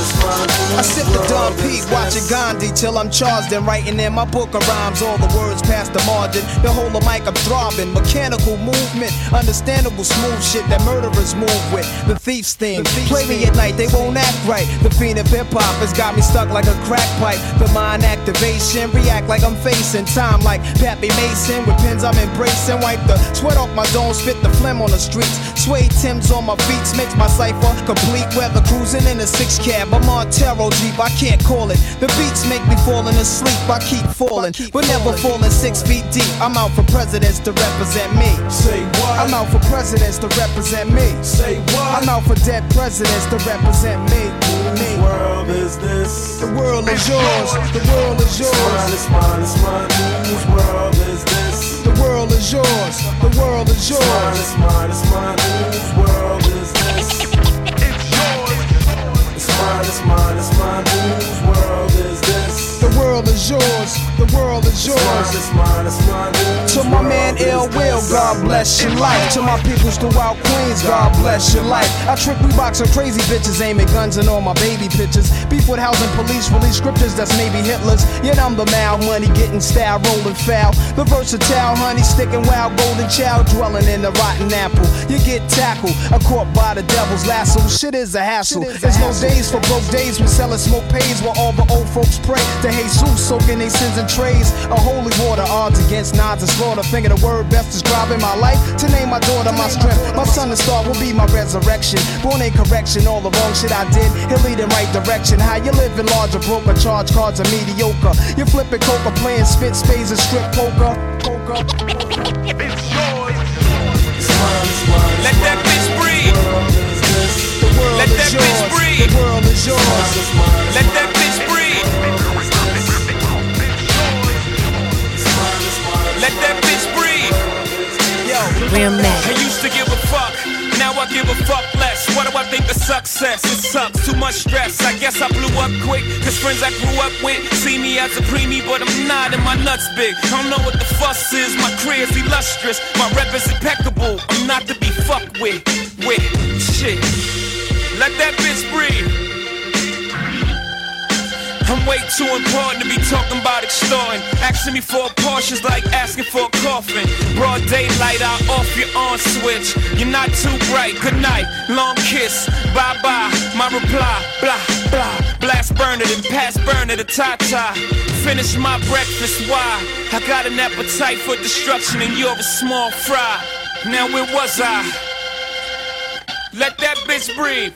[SPEAKER 11] I sip the Don P, watching Gandhi till I'm charged and writing in my book of rhymes. All the words past the margin. The whole of mic I'm throbbing. Mechanical movement, understandable smooth shit that murderers move with. The thief's theme. Play me at night, they won't act right. The fiend of hip hop has got me stuck like a crack pipe. The mind activation, react like I'm facing time like Pappy Mason. With pins I'm embracing, wipe the sweat off my dome, spit the phlegm on the streets. Suede Timbs on my beats makes my cipher complete. Weather cruising in a six cab, I'm on Taro Jeep, I can't call it. The beats make me falling asleep, I keep falling, but never falling six feet deep. I'm out for presidents to represent me.
[SPEAKER 15] Say what?
[SPEAKER 11] I'm out for presidents to represent me.
[SPEAKER 15] Say what?
[SPEAKER 11] I'm out for dead presidents to represent me.
[SPEAKER 15] Whose world is this?
[SPEAKER 11] The world is yours. The world is yours.
[SPEAKER 15] It's mine, it's mine, it's mine. Whose world is this?
[SPEAKER 11] The world is yours. The world is yours.
[SPEAKER 15] It's mine, it's mine, it's mine. Whose world is this? It's yours. It's mine, it's mine, it's mine. Whose world is this?
[SPEAKER 11] The world is yours. The world is yours.
[SPEAKER 15] It's mine, it's mine, it's mine.
[SPEAKER 11] To my man Ill Will, God bless your life. To my peoples throughout Queens, God bless your life. I trick Reeboks on crazy bitches, aiming guns and all my baby pictures. Beef with housing police, release scriptures that's maybe Hitler's. Yet I'm the mal money, getting style, rolling foul. The versatile honey, sticking wild, golden child, dwelling in the rotten apple. You get tackled, a caught by the devil's lasso. Shit is a hassle. There's no days for broke days. We sellin' smoke pays while all the old folks pray to Jesus, soaking their sins in trays. A holy water, odds against nods and slaughter. Finger the word best describing my life. To name my daughter my strength. My son the star will be my resurrection. Born in correction, all the wrong shit I did. He'll lead in right direction. How you living larger, broker, charge cards are mediocre. You flipping coca, playing spit spades and strip poker. Poker.
[SPEAKER 15] It's yours. It's mine, it's mine, it's
[SPEAKER 16] Let that bitch breathe.
[SPEAKER 11] The world
[SPEAKER 16] Let
[SPEAKER 11] is
[SPEAKER 16] that
[SPEAKER 11] yours.
[SPEAKER 16] bitch breathe.
[SPEAKER 11] The world is yours.
[SPEAKER 16] Let that bitch breathe. Let that bitch breathe.
[SPEAKER 2] Yo, real mad.
[SPEAKER 16] I used to give a fuck. Now I give a fuck less. What do I think of success? It sucks. Too much much stress. I guess I blew up quick, cause friends I grew up with see me as a preemie, but I'm not, and my nuts big. I don't know what the fuss is, my career's illustrious, my rep is impeccable. I'm not to be fucked with, with shit. Let that bitch breathe. I'm way too important to be talking about extorting. Asking me for a Porsche's like asking for a coffin. Broad daylight, I'll off your on switch. You're not too bright, good night, long kiss, bye bye. My reply, blah blah. Blast burner, then pass burner to ta-ta. Finish my breakfast, why? I got an appetite for destruction and you're a small fry. Now where was I? Let that bitch breathe.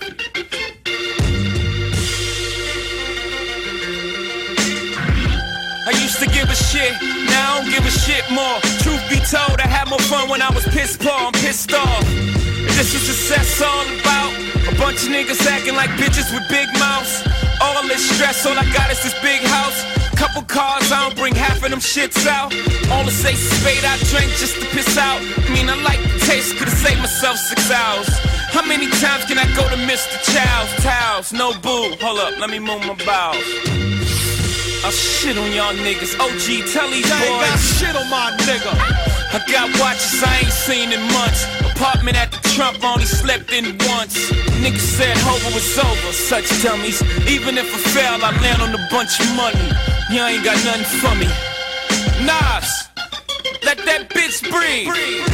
[SPEAKER 16] I used to give a shit, now I don't give a shit more. Truth be told, I had more fun when I was pissed poor, I'm pissed off. And this is success all about a bunch of niggas acting like bitches with big mouths. All this stress, all I got is this big house. Couple cars, I don't bring half of them shits out. All the ace of spade I drink just to piss out. I mean, I like the taste, could've saved myself six hours. How many times can I go to Mister Chow's? Towels, no boo, hold up, let me move my bowels. I'll shit on y'all niggas. O G, tell these boys. I ain't got shit on my nigga. I got watches I ain't seen in months. Apartment at the Trump, only slept in once. Niggas said Hova was over, such dummies. Even if I fail, I land on a bunch of money. Y'all ain't got nothing for me. Nas, let that bitch breathe.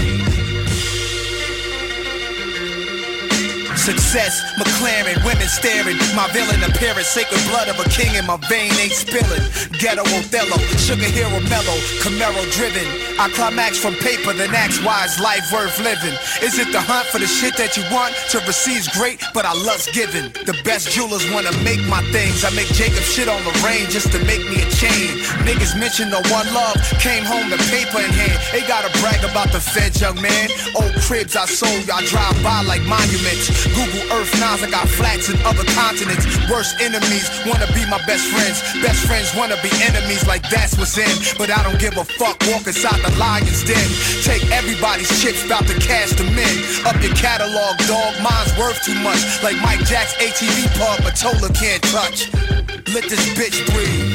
[SPEAKER 7] Success, McLaren, women staring. My villain appearance, sacred blood of a king in my vein ain't spilling. Ghetto Othello, sugar hero mellow, Camaro driven. I climax from paper, then ask why is life worth living? Is it the hunt for the shit that you want? To receive's great, but I love's giving. The best jewelers wanna make my things. I make Jacob shit on Lorraine just to make me a chain. Niggas mention the one love, came home to paper in hand. They gotta brag about the feds, young man. Old cribs I sold, y'all drive by like monuments. Google Earth, Nas, I got flats in other continents. Worst enemies wanna be my best friends. Best friends wanna be enemies, like that's what's in. But I don't give a fuck, walk inside the lion's den. Take everybody's chips, bout to cash them in. Up your catalog, dog, mine's worth too much. Like Mike Jack's A T V park, Matola can't touch. Let this bitch breathe.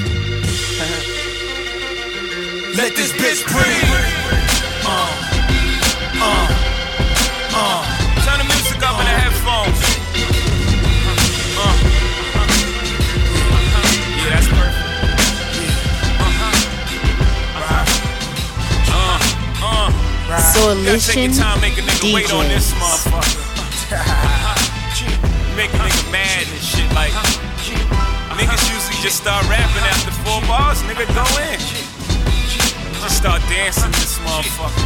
[SPEAKER 7] Let this bitch breathe. Uh, uh, uh.
[SPEAKER 16] Turn the music up in the headphones. Uh, uh, uh, yeah, that's perfect. Uh, uh, uh.
[SPEAKER 2] Soulation
[SPEAKER 16] D Js. On this motherfucker. Make a nigga mad and shit. Like niggas usually just start rapping after four bars. Nigga go in. Just start dancing this motherfucker.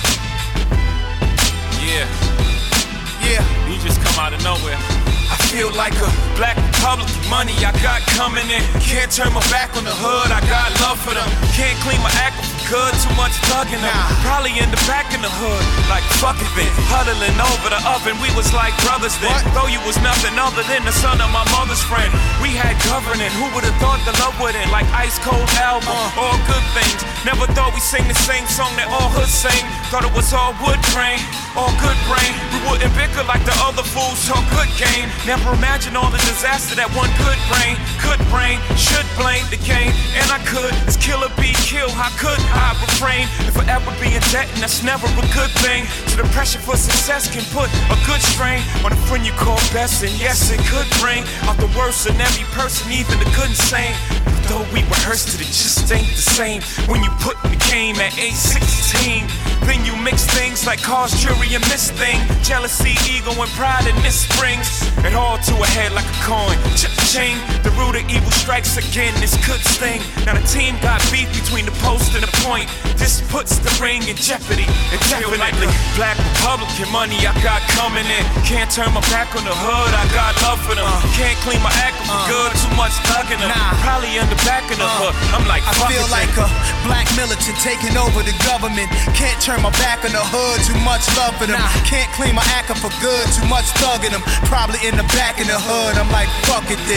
[SPEAKER 16] Yeah.
[SPEAKER 7] Yeah.
[SPEAKER 16] You just come out of nowhere.
[SPEAKER 7] I feel like a
[SPEAKER 16] black Republican. Money I got coming in. Can't turn my back on the hood. I got love for them. Can't clean my act for good. Too much thugging them. Probably in the back in the hood. Like fuck it then. Huddling over the oven. We was like brothers then. What? Though you was nothing other than the son of my mother's friend. We had governing. Who would have thought the love would end? Like Ice Cold album. Uh. All good things. Never thought we sing the same song that all hoods sing. Thought it was all wood grain. All good brain. We wouldn't bicker like the other fools talk good game. Never imagined all the disaster that one could bring. Could bring, should blame the game. And I could, it's kill or be killed. How could I refrain? If I ever be in debt, and that's never a good thing. So the pressure for success can put a good strain on a friend you call best. And yes, it could bring out the worst in every person, even the good and sane. Though we rehearsed it, it just ain't the same. When you put in the game at age sixteen, then you mix things like cause, jury, and miss thing. Jealousy, ego, and pride, and this springs it all to a head like a coin. Ch-ching, the root of evil strikes again. This could sting. Now the team got beef between the post and the point. This puts the ring in jeopardy. It definitely like the black Republican money I got coming in. Can't turn my back on the hood. I got love for them. Can't clean my act for good. Too much thugging them. Probably in the back of the hood. I'm like,
[SPEAKER 7] I feel like a black militant taking over the government. Can't turn my back on the hood. Too much love for them. Can't clean my act up for good. Too much thugging them. Probably in the back of the hood. I'm like, fuck it then.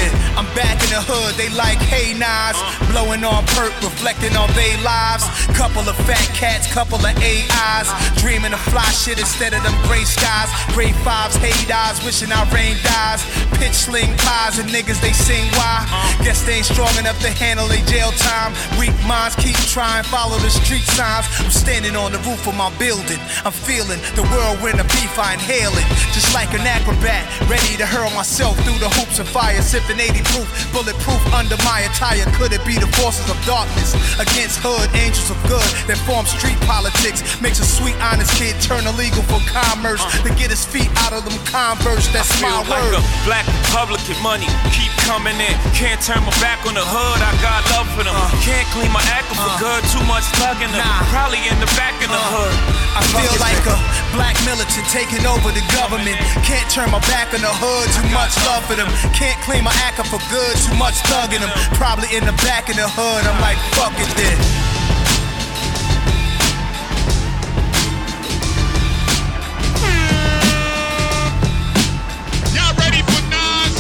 [SPEAKER 7] Yeah, I'm back in the hood, they like, hey Nas. Blowing on perk, reflecting on they lives. Couple of fat cats, couple of A Is. Dreaming of fly shit instead of them gray skies. Grade fives, hate eyes, wishing our rain dies. Pitch sling pies and niggas, they sing why. Guess they ain't strong enough to handle a jail time. Weak minds keep trying, follow the street signs. I'm standing on the roof of my building. I'm feeling the whirlwind of beef, I inhale it. Just like an acrobat, ready to hurl myself through the hoops of fire. Sipping eighty proof, bulletproof under my attire. Could it be the forces of darkness against hood angels of good that form street politics? Makes a sweet honest kid turn illegal for commerce to get his feet out of them Converse. That's
[SPEAKER 16] I feel
[SPEAKER 7] my
[SPEAKER 16] like
[SPEAKER 7] word.
[SPEAKER 16] a black Republican, money keep coming in. Can't turn my back on the hood, I got love for them. Can't clean my act up for good, too much thugging them. Probably in the back of the hood.
[SPEAKER 7] I feel like a black militant taking over the government. Can't turn my back on the hood, too much love for them. Can't clean my act up for good, too much thugging them. Probably in the back of the hood, I'm like, fuck it then.
[SPEAKER 4] Y'all ready for Nas?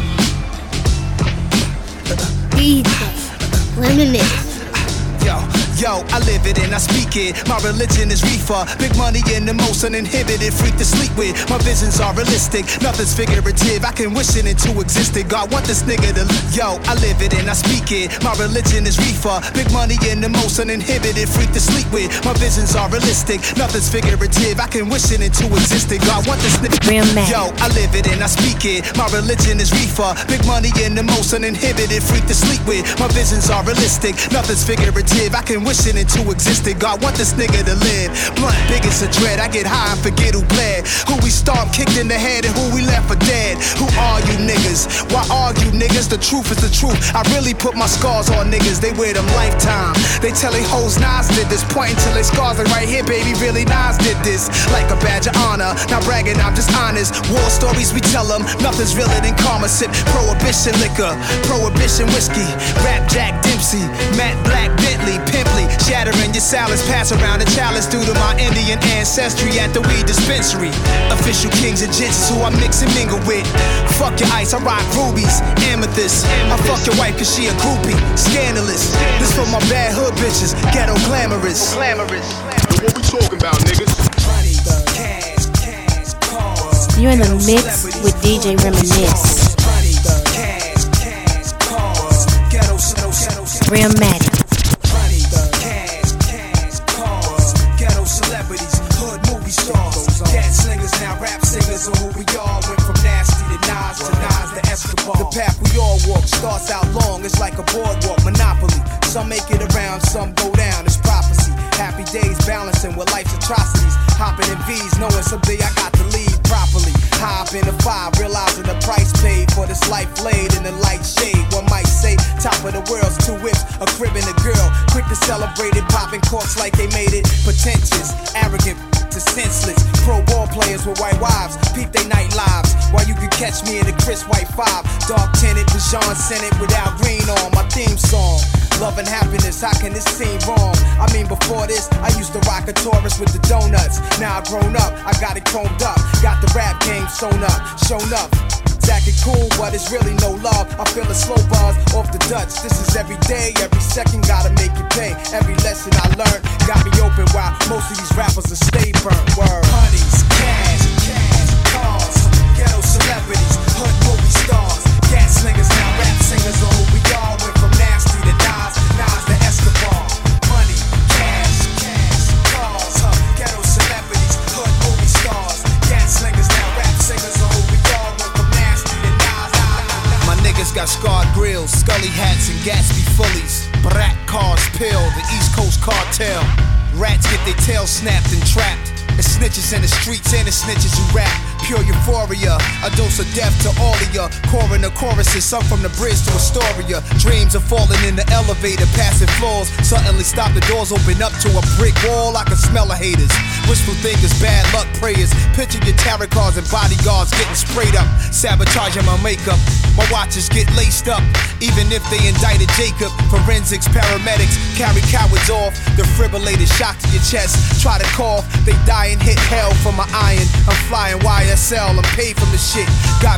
[SPEAKER 1] D J Reminisce.
[SPEAKER 7] Yo, yo, I live it and I speak it. My religion is reefer. Big money and the most uninhibited freak to sleep with. My visions are realistic, nothing's figurative. I can wish it into existence. God want this nigga to. Yo, I live it and I speak it. My religion is reefer. Big money and the most uninhibited freak to sleep with. My visions are realistic, nothing's figurative. I can wish it into existence. God want this nigga.
[SPEAKER 2] Real man.
[SPEAKER 7] Yo, I live it and I speak it. My religion is reefer. Big money and the most uninhibited freak to sleep with. My visions are realistic, nothing's figurative. I can wish it into existence. God want this nigga to live. Blunt, big as a dread. I get high and forget who bled. Who we stomped, kicked in the head, and who we left for dead. Who are you niggas? Why argue niggas? The truth is the truth. I really put my scars on niggas. They wear them lifetime. They tell they hoes Nas did this. Pointing till they scars like right here, baby. Really Nas did this. Like a badge of honor. Not bragging, I'm just honest. War stories we tell them. Nothing's realer than karma. Sip prohibition liquor, prohibition whiskey. Rap Jack Dempsey, Matt Black Bentley. Pimply, shattering your salads, pass around the chalice due to my Indian ancestry at the weed dispensary. Official kings and jits who I mix and mingle with. Fuck your ice, I rock rubies, amethyst. I fuck your wife cause she a groupie, scandalous. This for my bad hood bitches, ghetto glamorous. Glamorous.
[SPEAKER 4] What we talking about, niggas?
[SPEAKER 2] You're in the mix with D J Reminisce. Real Maddie.
[SPEAKER 7] The path we all walk starts out long, it's like a boardwalk, monopoly. Some make it around, some go down, it's prophecy. Happy days balancing with life's atrocities. Hopping in V's, knowing someday I got to leave properly. High up in the five, realizing the price paid for this life laid in the light shade. One might say, top of the world's two whips, a crib and a girl. Quick to celebrate it, popping corks like they made it. Pretentious, arrogant, to senseless. Pro ball players with white wives, peep they night lives. While you can catch me in the crisp white five. Dark tinted, Bajan Senate without green on. My theme song, love and happiness, how can this seem wrong? I mean before this, I used to rock a Taurus with the donuts. Now I've grown up, I got it chromed up. Got the rap game sewn up, shown up. Acting cool, but it's really no love. I feel a slow buzz off the Dutch. This is every day, every second, gotta make you pay. Every lesson I learned got me open while most of these rappers are stay burnt. Word. Honeys, cash, cash, cars, ghetto celebrities, hood movie stars, gas slingers, now rap singers are who we are. Went from nasty to Nas, Nas to Escobar. Money, cash, cash, cars, huh, ghetto celebrities, hood movie stars, gas slingers, now rap singers are who we are. Niggas got scarred grills, scully hats, and Gatsby fullies. Brat cars pill, the East Coast cartel. Rats get their tails snapped and trapped. The snitches in the streets and the snitches who rap. Pure euphoria, a dose of death to all of ya. Coroner choruses, sung from the bridge to Astoria. Dreams of falling in the elevator, passing floors. Suddenly stop, the doors open up to a brick wall. I can smell the haters. Wishful thinkers, bad luck prayers. Picture your tarot cards and bodyguards getting sprayed up. Sabotaging my makeup. My watches get laced up, even if they indicted Jacob. Forensics, paramedics, carry cowards off. Defibrillated, shock to your chest. Try to cough, they die and hit hell from my iron. I'm flying Y S L, I'm paid from the shit. Got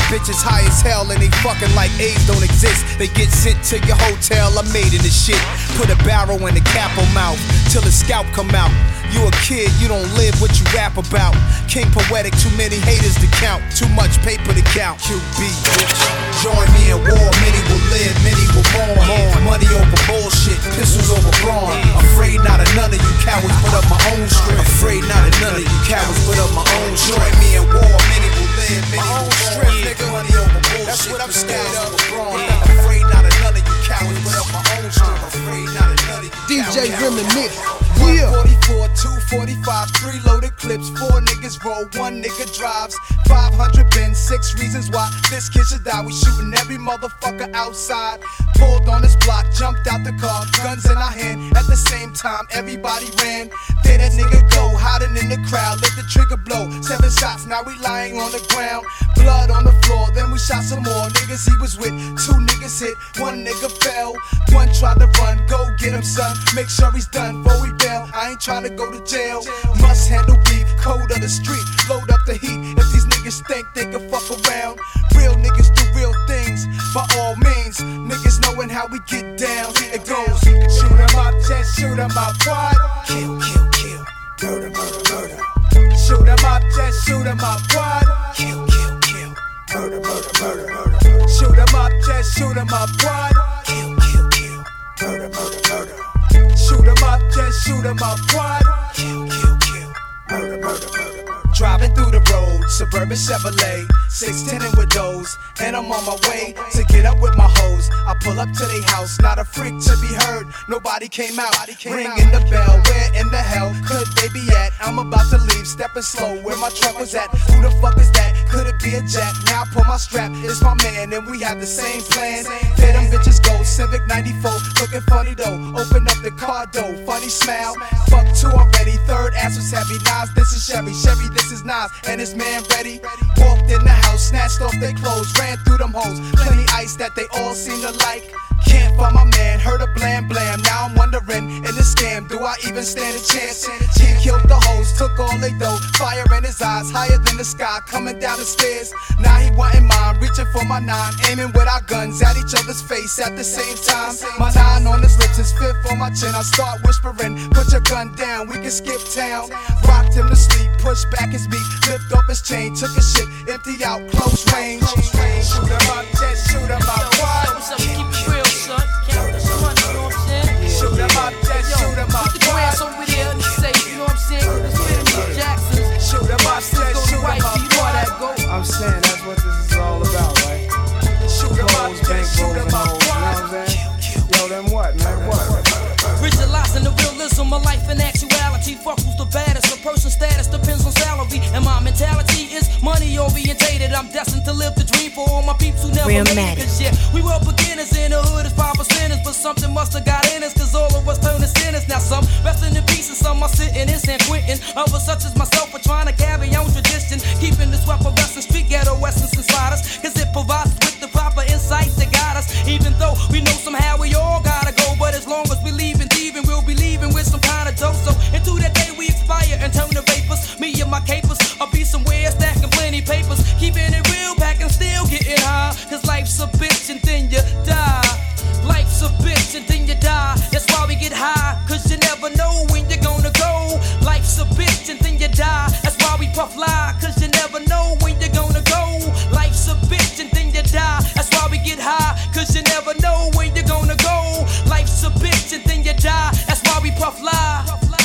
[SPEAKER 11] bitches high as hell and they fucking like AIDS don't exist. They get sent to your hotel, I'm made in this shit. Put a barrel in the capo mouth till the scalp come out. You a kid, you don't live what you rap about. King poetic, too many haters to count. Too much paper to count. Q B, bitch. Join me in war, many will live, many will mourn. Money over bullshit, pistols over brawn. Afraid not of none of you cowards, put up my own strength. Afraid not of none of you cowards, put up my own strength. Join me in war, many will live, many will mourn. Nigga, money over bullshit, that's what I'm scared of. Afraid not of none of you cowards, put up my own strength. Afraid not of none of you cowards. D J Reminisce. Yeah. one forty-four, two forty-five, three loaded clips, four niggas roll, one nigga drives. five hundred bins, six reasons why this kid should die. We shooting every motherfucker outside. Pulled on this block, jumped out the car, guns in our hand. At the same time, everybody ran. There that nigga go, hiding in the crowd, let the trigger blow. Seven shots, now we lying on the ground. Blood on the floor, then we shot some more niggas he was with. Two niggas hit, one nigga fell. One tried to run, go get him son. Make sure he's done before we bail. I ain't tryna go to jail. Must handle beef, code of the street. Load up the heat. If these niggas think they can fuck around, real niggas do real things. By all means, niggas knowing how we get down. It goes shoot 'em up, just shoot 'em up, what? Kill, kill, kill. Murder, murder, murder. Shoot 'em up, just shoot 'em up, what? Kill, kill, kill. Murder, murder, murder, murder. Shoot 'em up, just shoot 'em up, what? Kill, kill, kill. Murder, murder, murder. Shoot 'em up, just shoot 'em up, what? Kill, kill, kill. Murder, murder, murder. Driving through the road, suburban Chevrolet, six ten and with those, and I'm on my way to get up with my hoes. I pull up to their house, not a freak to be heard. Nobody came out, ringing the bell. Where in the hell could they be at? I'm about to leave, stepping slow. Where my truck was at? Who the fuck is that? Could it be a jack? Now I pull my strap. It's my man, and we have the same plan. There them bitches go, Civic ninety-four, looking funny though. Open up the car door, funny smile. Fuck two already. Third ass was heavy. Nas, this is Chevy, Chevy, this is Nas, and his man ready. Walked in the house, snatched off their clothes, ran through them hoes. Plenty ice that they all seem to like. Can't find my man, heard a blam blam. Now I'm wondering, in this scam, do I even stand a chance? He killed the hoes, took all they dough. Fire in his eyes, higher than the sky, coming down the stairs. Now he wanting mine, reaching for my nine, aiming with our guns at each other's face at the same time. My nine on his lips, his fifth on my chin. I start whispering, put your gun down, we can skip town. Rocked him to sleep, pushed back his beat, lift up his chain, took his shit, emptied out, close range. Shoot him up, just shoot him up, what?
[SPEAKER 14] What's up, keep it real, son. Count the money, you know what I'm saying?
[SPEAKER 11] Shoot him up, just shoot him up,
[SPEAKER 14] put the grass over there in the safe, you know what I'm saying? It's Benjamin Jackson.
[SPEAKER 11] Shoot him up, just shoot him up,
[SPEAKER 14] you know how that go.
[SPEAKER 6] I'm saying that's what this is all about, right?
[SPEAKER 11] Shoot him up, just shoot him up,
[SPEAKER 6] you know what I'm saying? Yo, then what, man, what?
[SPEAKER 14] Visualizing the realism of life and actuality. Fuck who's the baddest. A person's status depends on salary. And my mentality is money orientated. I'm destined to live the dream for all my peeps who never
[SPEAKER 2] Real
[SPEAKER 14] made it. Yeah, we were beginners in the hood as five percenters. But something must have got in us, cause all of us turn to sinners. Now some resting in peace and some are sitting in San Quentin. Others such as myself are trying to carry on tradition. Keeping this weapon wrestling street ghetto essence inside us. Cause it provides us with the proper insight to guide us. Even though we know somehow we all gotta go. But as long as we leave and thieving, we'll be leaving with some kind of dope. So into that day we expire and turn to vapors. Me and my capers, I'll be somewhere stacking plenty papers. Keeping it real, packing still getting high. Cause life's a bitch and then you die. Life's a bitch and then you die. That's why we get high, cause you never know when you're gonna go. Life's a bitch and then you die. That's why we puff lie, cause you never know when you're gonna go. Life's a bitch and then you die. That's why we get high, cause you never know when you're gonna go. Life's a bitch and then you die. That's why we puff lie.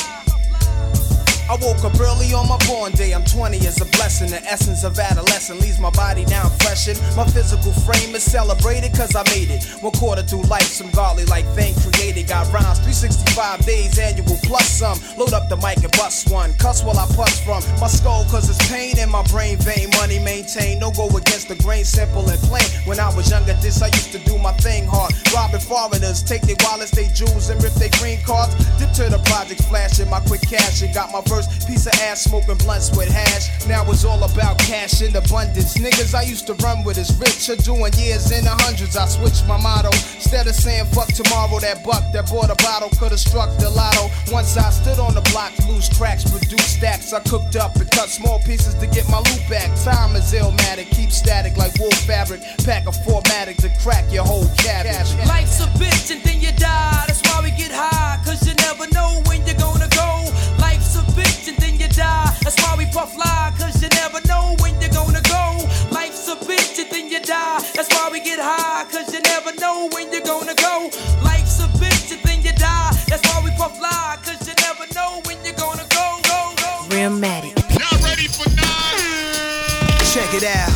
[SPEAKER 11] I woke up early on my born day, I'm twenty, it's a blessing. The essence of adolescence leaves my body now freshened. My physical frame is celebrated cause I made it. One quarter through life, some godly like thing created. Got rhymes, three sixty-five days annual plus some. Load up the mic and bust one, cuss while I puss from my skull cause it's pain in my brain vein. Money maintained, no go against the grain, simple and plain. When I was younger, this I used to do my thing hard. Robbing foreigners, take their wallets, they jewels and rip their green cards. Dip to the projects, flashing my quick cash and got my verse. Piece of ass smoking blunts with hash. Now it's all about cash in abundance. Niggas I used to run with is rich. Are doing years in the hundreds. I switched my motto. Instead of saying fuck tomorrow, that buck that bought a bottle could've struck the lotto. Once I stood on the block, loose cracks, produced stacks. I cooked up and cut small pieces to get my loot back. Time is illmatic, keep static like wolf
[SPEAKER 7] fabric. Pack a formatic to crack your whole cabbage.
[SPEAKER 14] Life's a bitch and then you die. That's why we get high, cause you never know when you're gonna go. Life's a bitch and then you die. That's why we puff lie, cause you never know when you're gonna go. Life's a bitch and then you die. That's why we get high, cause you never know when you're gonna go. Life's a bitch and then you die. That's why we puff lie, cause you never know when you're gonna go. Go, go.
[SPEAKER 2] Realmatic.
[SPEAKER 4] Y'all ready for nine?
[SPEAKER 7] Check it out.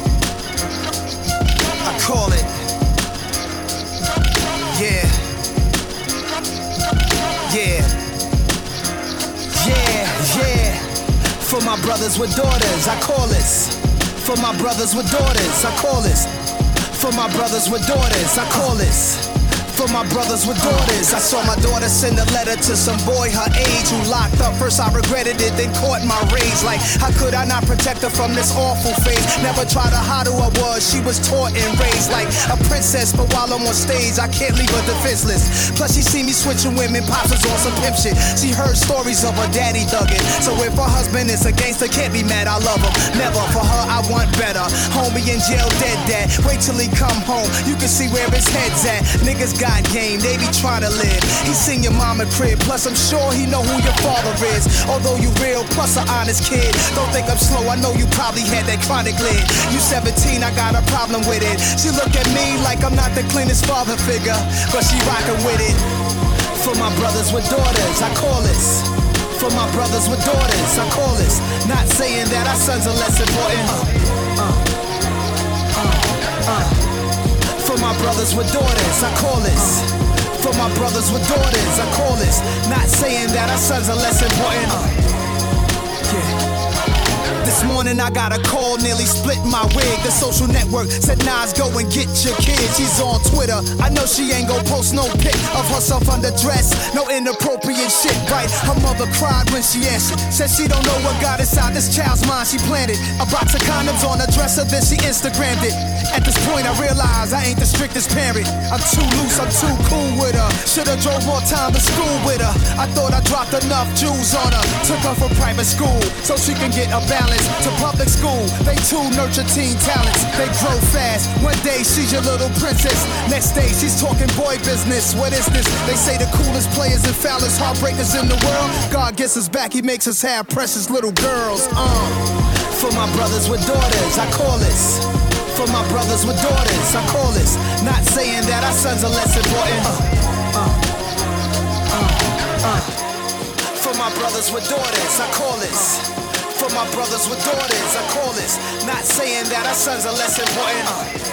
[SPEAKER 7] I call it. Yeah. Yeah. Yeah, yeah. For my brothers with daughters, I call this. For my brothers with daughters, I call this. For my brothers with daughters, I call this. For my brothers with daughters, I saw my daughter send a letter to some boy her age who locked up. First I regretted it, then caught my rage. Like, how could I not protect her from this awful phase? Never tried to hide who I was, she was taught and raised like a princess. But while I'm on stage, I can't leave her defenseless. Plus she see me switching women, pops was on some pimp shit. She heard stories of her daddy thugging. So if her husband is a gangster, can't be mad, I love him. Never, for her I want better. Homie in jail, dead dad. Wait till he come home, you can see where his head's at. Niggas got game, they be trying to live. He seen your mama crib, plus I'm sure he know who your father is. Although you real, plus an honest kid. Don't think I'm slow, I know you probably had that chronic lid. You seventeen, I got a problem with it. She look at me like I'm not the cleanest father figure, but she rockin' with it. For my brothers with daughters, I call this. For my brothers with daughters, I call this. Not saying that our sons are less important. Uh, uh, uh, uh. For my brothers with daughters, I call this. For my brothers with daughters, I call this. Not saying that our sons are less important. Yeah. This morning I got a call, nearly split my wig. The social network said Nas, go and get your kid. She's on Twitter, I know she ain't gon' post no pic of herself underdressed. No inappropriate shit, right? Her mother cried when she answered. Said she don't know what got inside this child's mind. She planted a box of condoms on her dresser, then she Instagrammed it. At this point I realize I ain't the strictest parent. I'm too loose, I'm too cool with her. Should've drove more time to school with her. I thought I dropped enough jewels on her. Took her from private school so she can get a balance. To public school, they too nurture teen talents. They grow fast. One day she's your little princess. Next day she's talking boy business. What is this? They say the coolest players and foulest heartbreakers in the world. God gets us back, he makes us have precious little girls. Uh. For my brothers with daughters, I call this. For my brothers with daughters, I call this. Not saying that our sons are less important. Uh. Uh. Uh. Uh. For my brothers with daughters, I call this. For my brothers with daughters, I call this. Not saying that our sons are less important.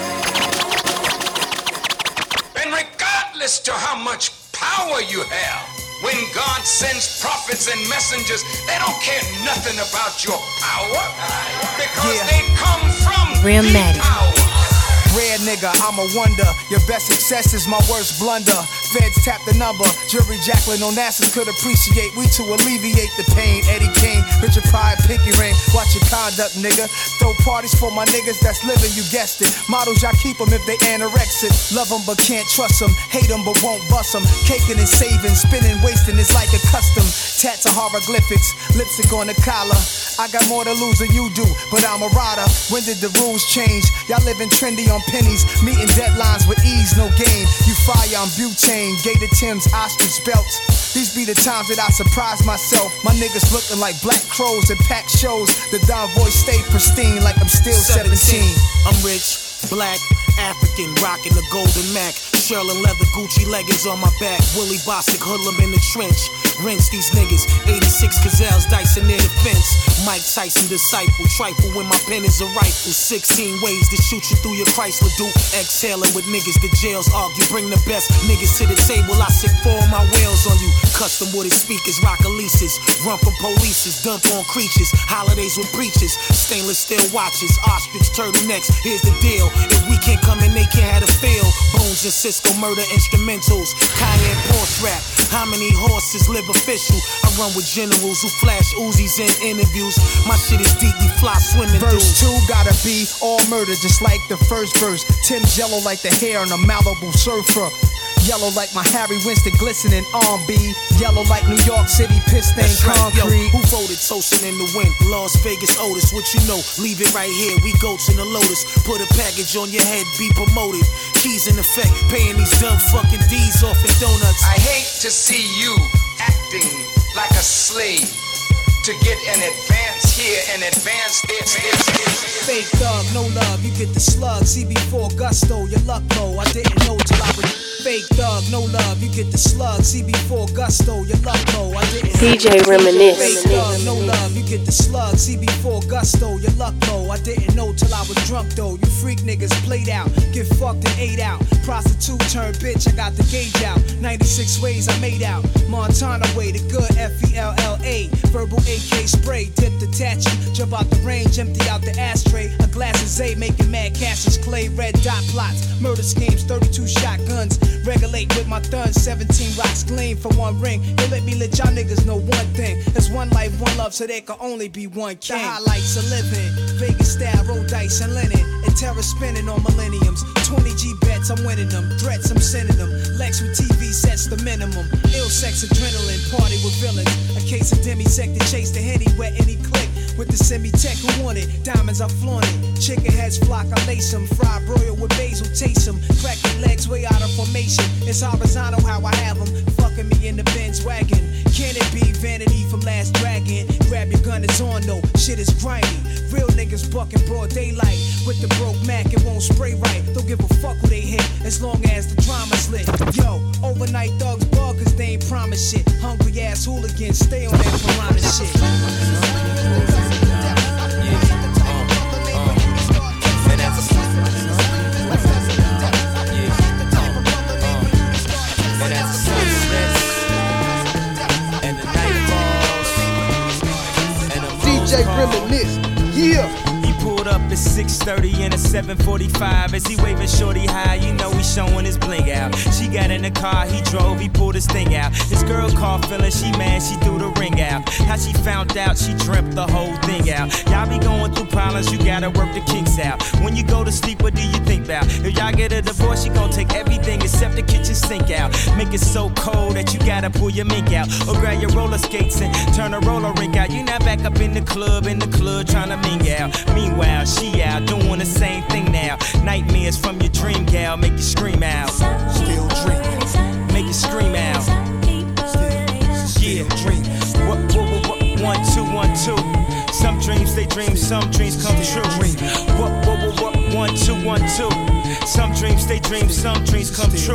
[SPEAKER 17] And regardless to how much power you have, when God sends prophets and messengers, they don't care nothing about your power, because yeah. they come from
[SPEAKER 2] Realmatic.
[SPEAKER 17] the power.
[SPEAKER 7] Rare nigga, I'm a wonder. Your best success is my worst blunder. Feds tap the number. Jury Jacqueline Onassis could appreciate. We to alleviate the pain. Eddie Kane, Richard Pryor, Pinky Ring. Watch your conduct, nigga. Throw parties for my niggas that's living, you guessed it. Models, y'all keep them if they anorexic. Love them but can't trust them. Hate them but won't bust them. Caking and saving, spinning, wasting is like a custom. Tats are hieroglyphics, lipstick on the collar. I got more to lose than you do, but I'm a rider. When did the rules change? Y'all living trendy on pennies, meeting deadlines with ease, no game. You fire, I'm butane, Gator Timbs, ostrich belts. These be the times that I surprise myself. My niggas looking like black crows and pack shows. The Don voice stay pristine like I'm still seventeen.
[SPEAKER 18] I'm rich, black, African, rocking the golden Mac. Sherlin leather, Gucci leggings on my back. Willie Bostic, hoodlum in the trench. Rinse these niggas, eighty-six gazelles dicing near the fence. Mike Tyson disciple, trifle when my pen is a rifle. Sixteen ways to shoot you through your Chrysler Duke. Exhaling with niggas, the jails argue. Bring the best niggas to the table, I sick four of my whales on you. Custom wooded speakers, rock Elises. Run from polices, dunk on creatures. Holidays with preachers, stainless steel watches. Ostrich turtlenecks, here's the deal. If we can't come in, they can't have a feel. Bones and Cisco murder instrumentals. Cayenne Porsche rap, how many horses live official? I run with generals who flash Uzis in interviews. My shit is deep, we fly swimming through.
[SPEAKER 7] Verse two gotta be all murder, just like the first verse. Tim Jello like the hair on a Malibu surfer. Yellow like my Harry Winston glistening arm B. Yellow like New York City piston
[SPEAKER 18] That's right, yo,
[SPEAKER 7] concrete.
[SPEAKER 18] who voted toasting in the wind? Las Vegas Otis, what you know? Leave it right here, we goats in the Lotus. Put a package on your head, be promoted. Keys in effect, paying these dumb fucking D's off in donuts.
[SPEAKER 17] I hate to see you acting like a slave to get an advance here and advance there.
[SPEAKER 7] Fake thug, no love, you get the slug. C B four gusto, your luck low. I didn't know till I was. Fake thug, no love, you get the slug. C B four gusto, your luck low. I didn't.
[SPEAKER 2] D J Reminisce.
[SPEAKER 7] Fake thug, no love, you get the slug. C B four gusto, your luck low. I didn't know till I was drunk though. You freak niggas played out, get fucked and ate out. Prostitute turned bitch, I got the gauge out. ninety-six ways I made out. Montana way, the good F E L L A. Verbal A K spray, dip the tattoo. Jump out the range, empty out the ashtray. A glass of Zay, making mad Cassius Clay. Red dot plots, murder schemes, thirty-two shotguns. Regulate with my thuns, seventeen rocks gleam for one ring. They let me let y'all niggas know one thing. There's one life, one love, so there can only be one king. The highlights of living, Vegas style, roll dice and linen. And terror spinning on millenniums. twenty G bets, I'm winning them. Threats, I'm sending them. Lex with T V sets the minimum. Ill sex, adrenaline, party with villains. A case of demi-sec to chase the henny, wet any click. With the semi-tech who want it, diamonds I flaunt it. Chicken heads flock, I lace them. Fried broil with basil, taste them. Crack your legs way out of formation. It's horizontal how I have them. Fucking me in the Benz wagon. Can it be vanity from Last Dragon? Grab your gun, it's on though. Shit is grimy. Real niggas bucking broad daylight. With the broke Mac, it won't spray right. Don't give a fuck who they hit, as long as the drama's lit. Yo, overnight thugs bug, cause they ain't promise shit. Hungry ass hooligans, stay on that piranha shit.
[SPEAKER 11] D J Reminisce, yeah.
[SPEAKER 19] He pulled up at six thirty in a seven forty-five. As he waving shorty high, you know he showing his bling out. She got in the car, he drove, he pulled his thing out. His girl called feeling she mad, she threw the ring out. How she found out, she dreamt the whole thing out. Y'all be going through problems, you gotta work the kinks out. When you go to sleep, what do you think about? If y'all get a divorce, she gon' take everything except the kitchen sink out. Make it so cold that you gotta pull your mink out. Or grab your roller skates and turn a roller rink out. You not back up in the club, in the club tryna ming out. Meanwhile, she out doing the same thing now. Nightmares from your dream gal make you scream out. Still dreaming, make you scream out. Yeah, dream. What, what, what, what, one, two, one, two. Some dreams they dream, some dreams come true. What, what, what, what, one, two, one, two. Some dreams they dream, some dreams come true.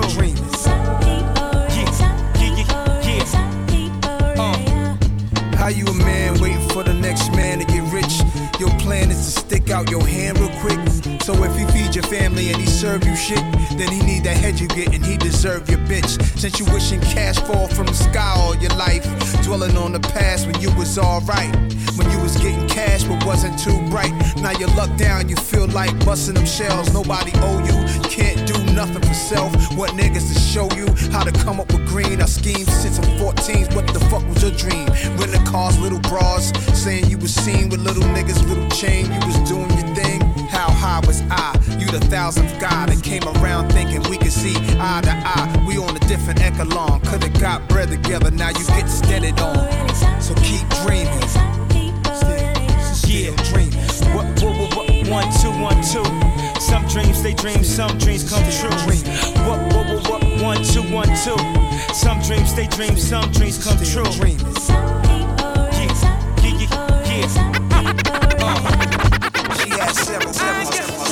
[SPEAKER 19] Yeah, yeah, yeah, yeah. Uh.
[SPEAKER 11] How you a man waiting for the next man to get rich? Your plan is to stick out your hand real quick. So if he feed your family and he serve you shit, then he need that head you get and he deserve your bitch. Since you wishing cash fall from the sky all your life, dwelling on the past when you was alright, when you was getting cash but wasn't too bright. Now you luck down, you feel like busting them shells. Nobody owe you, you can't do nothing for self. Want niggas to show you how to come up with green. Our schemes since I'm fourteens, what the fuck was your dream? Renting cars, little bras, saying you was seen with little niggas, little chain, you was doing your thing. How high was I? You the thousandth guy that came around thinking we could see eye to eye. We on a different echelon, could've got bread together, now you get steadied on. So keep dreaming.
[SPEAKER 19] Yeah, dream. What, what, what, what, one, two, one, two. Some dreams they dream, some dreams come true. What, what, what, what, one, two, one, two. Some dreams they dream, some dreams come true. Yeah, yeah, yeah, yeah. Uh.
[SPEAKER 11] She had several, several,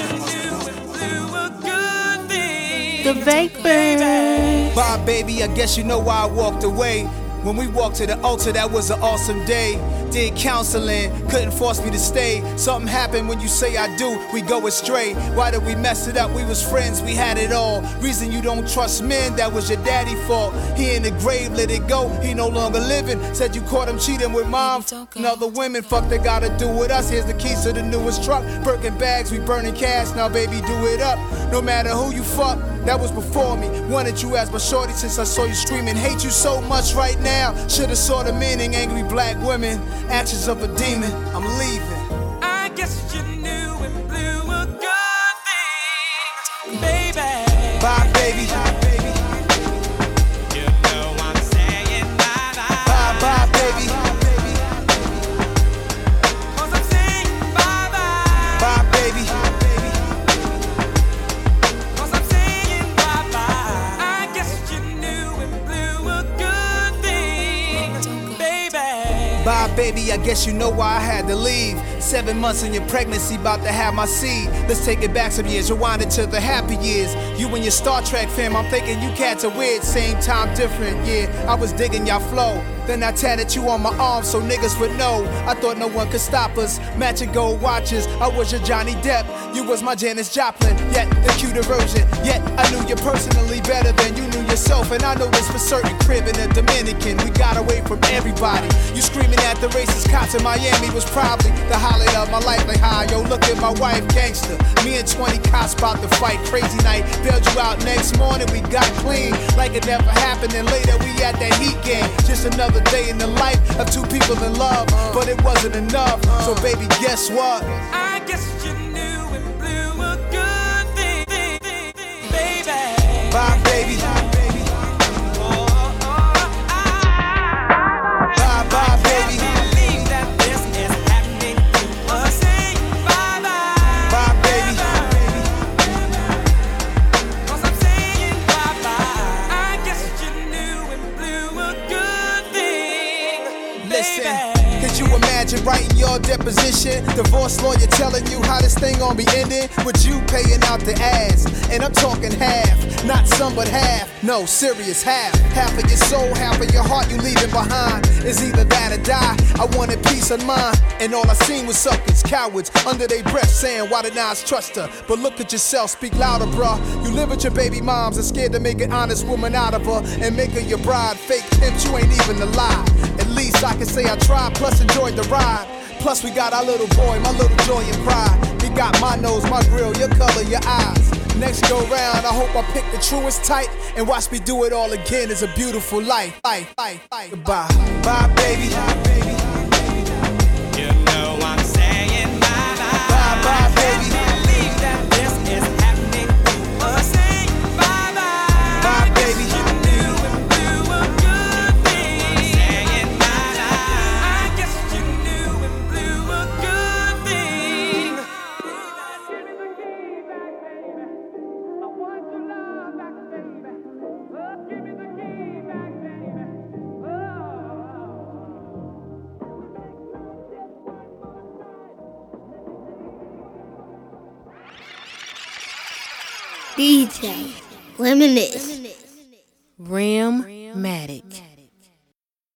[SPEAKER 2] The Vapor.
[SPEAKER 7] Bye, baby, I guess you know why I walked away. When we walked to the altar, that was an awesome day. Did counseling, couldn't force me to stay. Something happened when you say I do, we go astray. Why did we mess it up? We was friends, we had it all. Reason you don't trust men, that was your daddy fault. He in the grave, let it go, he no longer living. Said you caught him cheating with mom and other women. Fuck they gotta do with us, here's the keys to the newest truck. Birkin bags, we burning cash, now baby do it up. No matter who you fuck, that was before me. Wanted you as my shorty since I saw you screaming. Hate you so much right now. Should've saw the meaning. Angry black women, actions of a demon. I'm leaving.
[SPEAKER 8] I guess you knew and blew a good thing, baby.
[SPEAKER 7] Bye, baby. Baby, I guess you know why I had to leave. Seven months in your pregnancy, about to have my seed. Let's take it back some years, rewind it to the happy years. You and your Star Trek fam, I'm thinking you cats are weird. Same time, different, yeah. I was digging y'all flow. Then I tatted you on my arm so niggas would know. I thought no one could stop us. Matching gold watches, I was your Johnny Depp. You was my Janis Joplin, yet the cuter version. Yet I knew you personally better than you knew yourself. And I know this for certain, crib in the Dominican. We got away from everybody. You screaming at the racist cops in Miami was probably the highlight of my life. Like, hi, yo, look at my wife, gangster. Me and twenty cops about to fight, crazy night. Bailed you out next morning, we got clean. Like it never happened, and later we at that heat game. Just another day in the life of two people in love, but it wasn't enough. So baby, guess what?
[SPEAKER 8] I guess you knew and blew a good thing, thing, thing, thing, baby.
[SPEAKER 7] Bye, baby.
[SPEAKER 8] Oh, oh, I,
[SPEAKER 7] bye, bye, baby.
[SPEAKER 8] I can't believe that this is happening to us. Say bye, bye,
[SPEAKER 7] bye, baby.
[SPEAKER 8] Cause I'm saying bye, bye. I guess you knew and blew a good thing.
[SPEAKER 7] Listen, could you imagine writing your deposition? Divorce lawyer telling you how this thing gon' be ending, with you paying out the ass. And I'm talking half, not some but half. No, serious, half. Half of your soul, half of your heart you leaving behind. It's either that or die. I wanted peace of mind, and all I seen was suckers, cowards, under their breath saying, why did I trust her? But look at yourself, speak louder, bruh. You live with your baby moms and scared to make an honest woman out of her and make her your bride. Fake pimp, you ain't even alive. At least I can say I tried, plus enjoyed the ride. Plus we got our little boy, my little joy and pride. We got my nose, my grill, your color, your eyes. Next go round, I hope I pick the truest type and watch me do it all again. It's a beautiful life. Life, life, life. Goodbye, bye, baby.
[SPEAKER 8] You know I'm saying bye, bye,
[SPEAKER 7] bye, bye, baby.
[SPEAKER 8] I can't believe that this is happening to us. Say bye, bye,
[SPEAKER 7] bye, baby.
[SPEAKER 8] You knew and blew a good thing. Saying bye, bye. I guess you knew and blew a good thing.
[SPEAKER 1] D J Reminisce.
[SPEAKER 2] Rim-matic.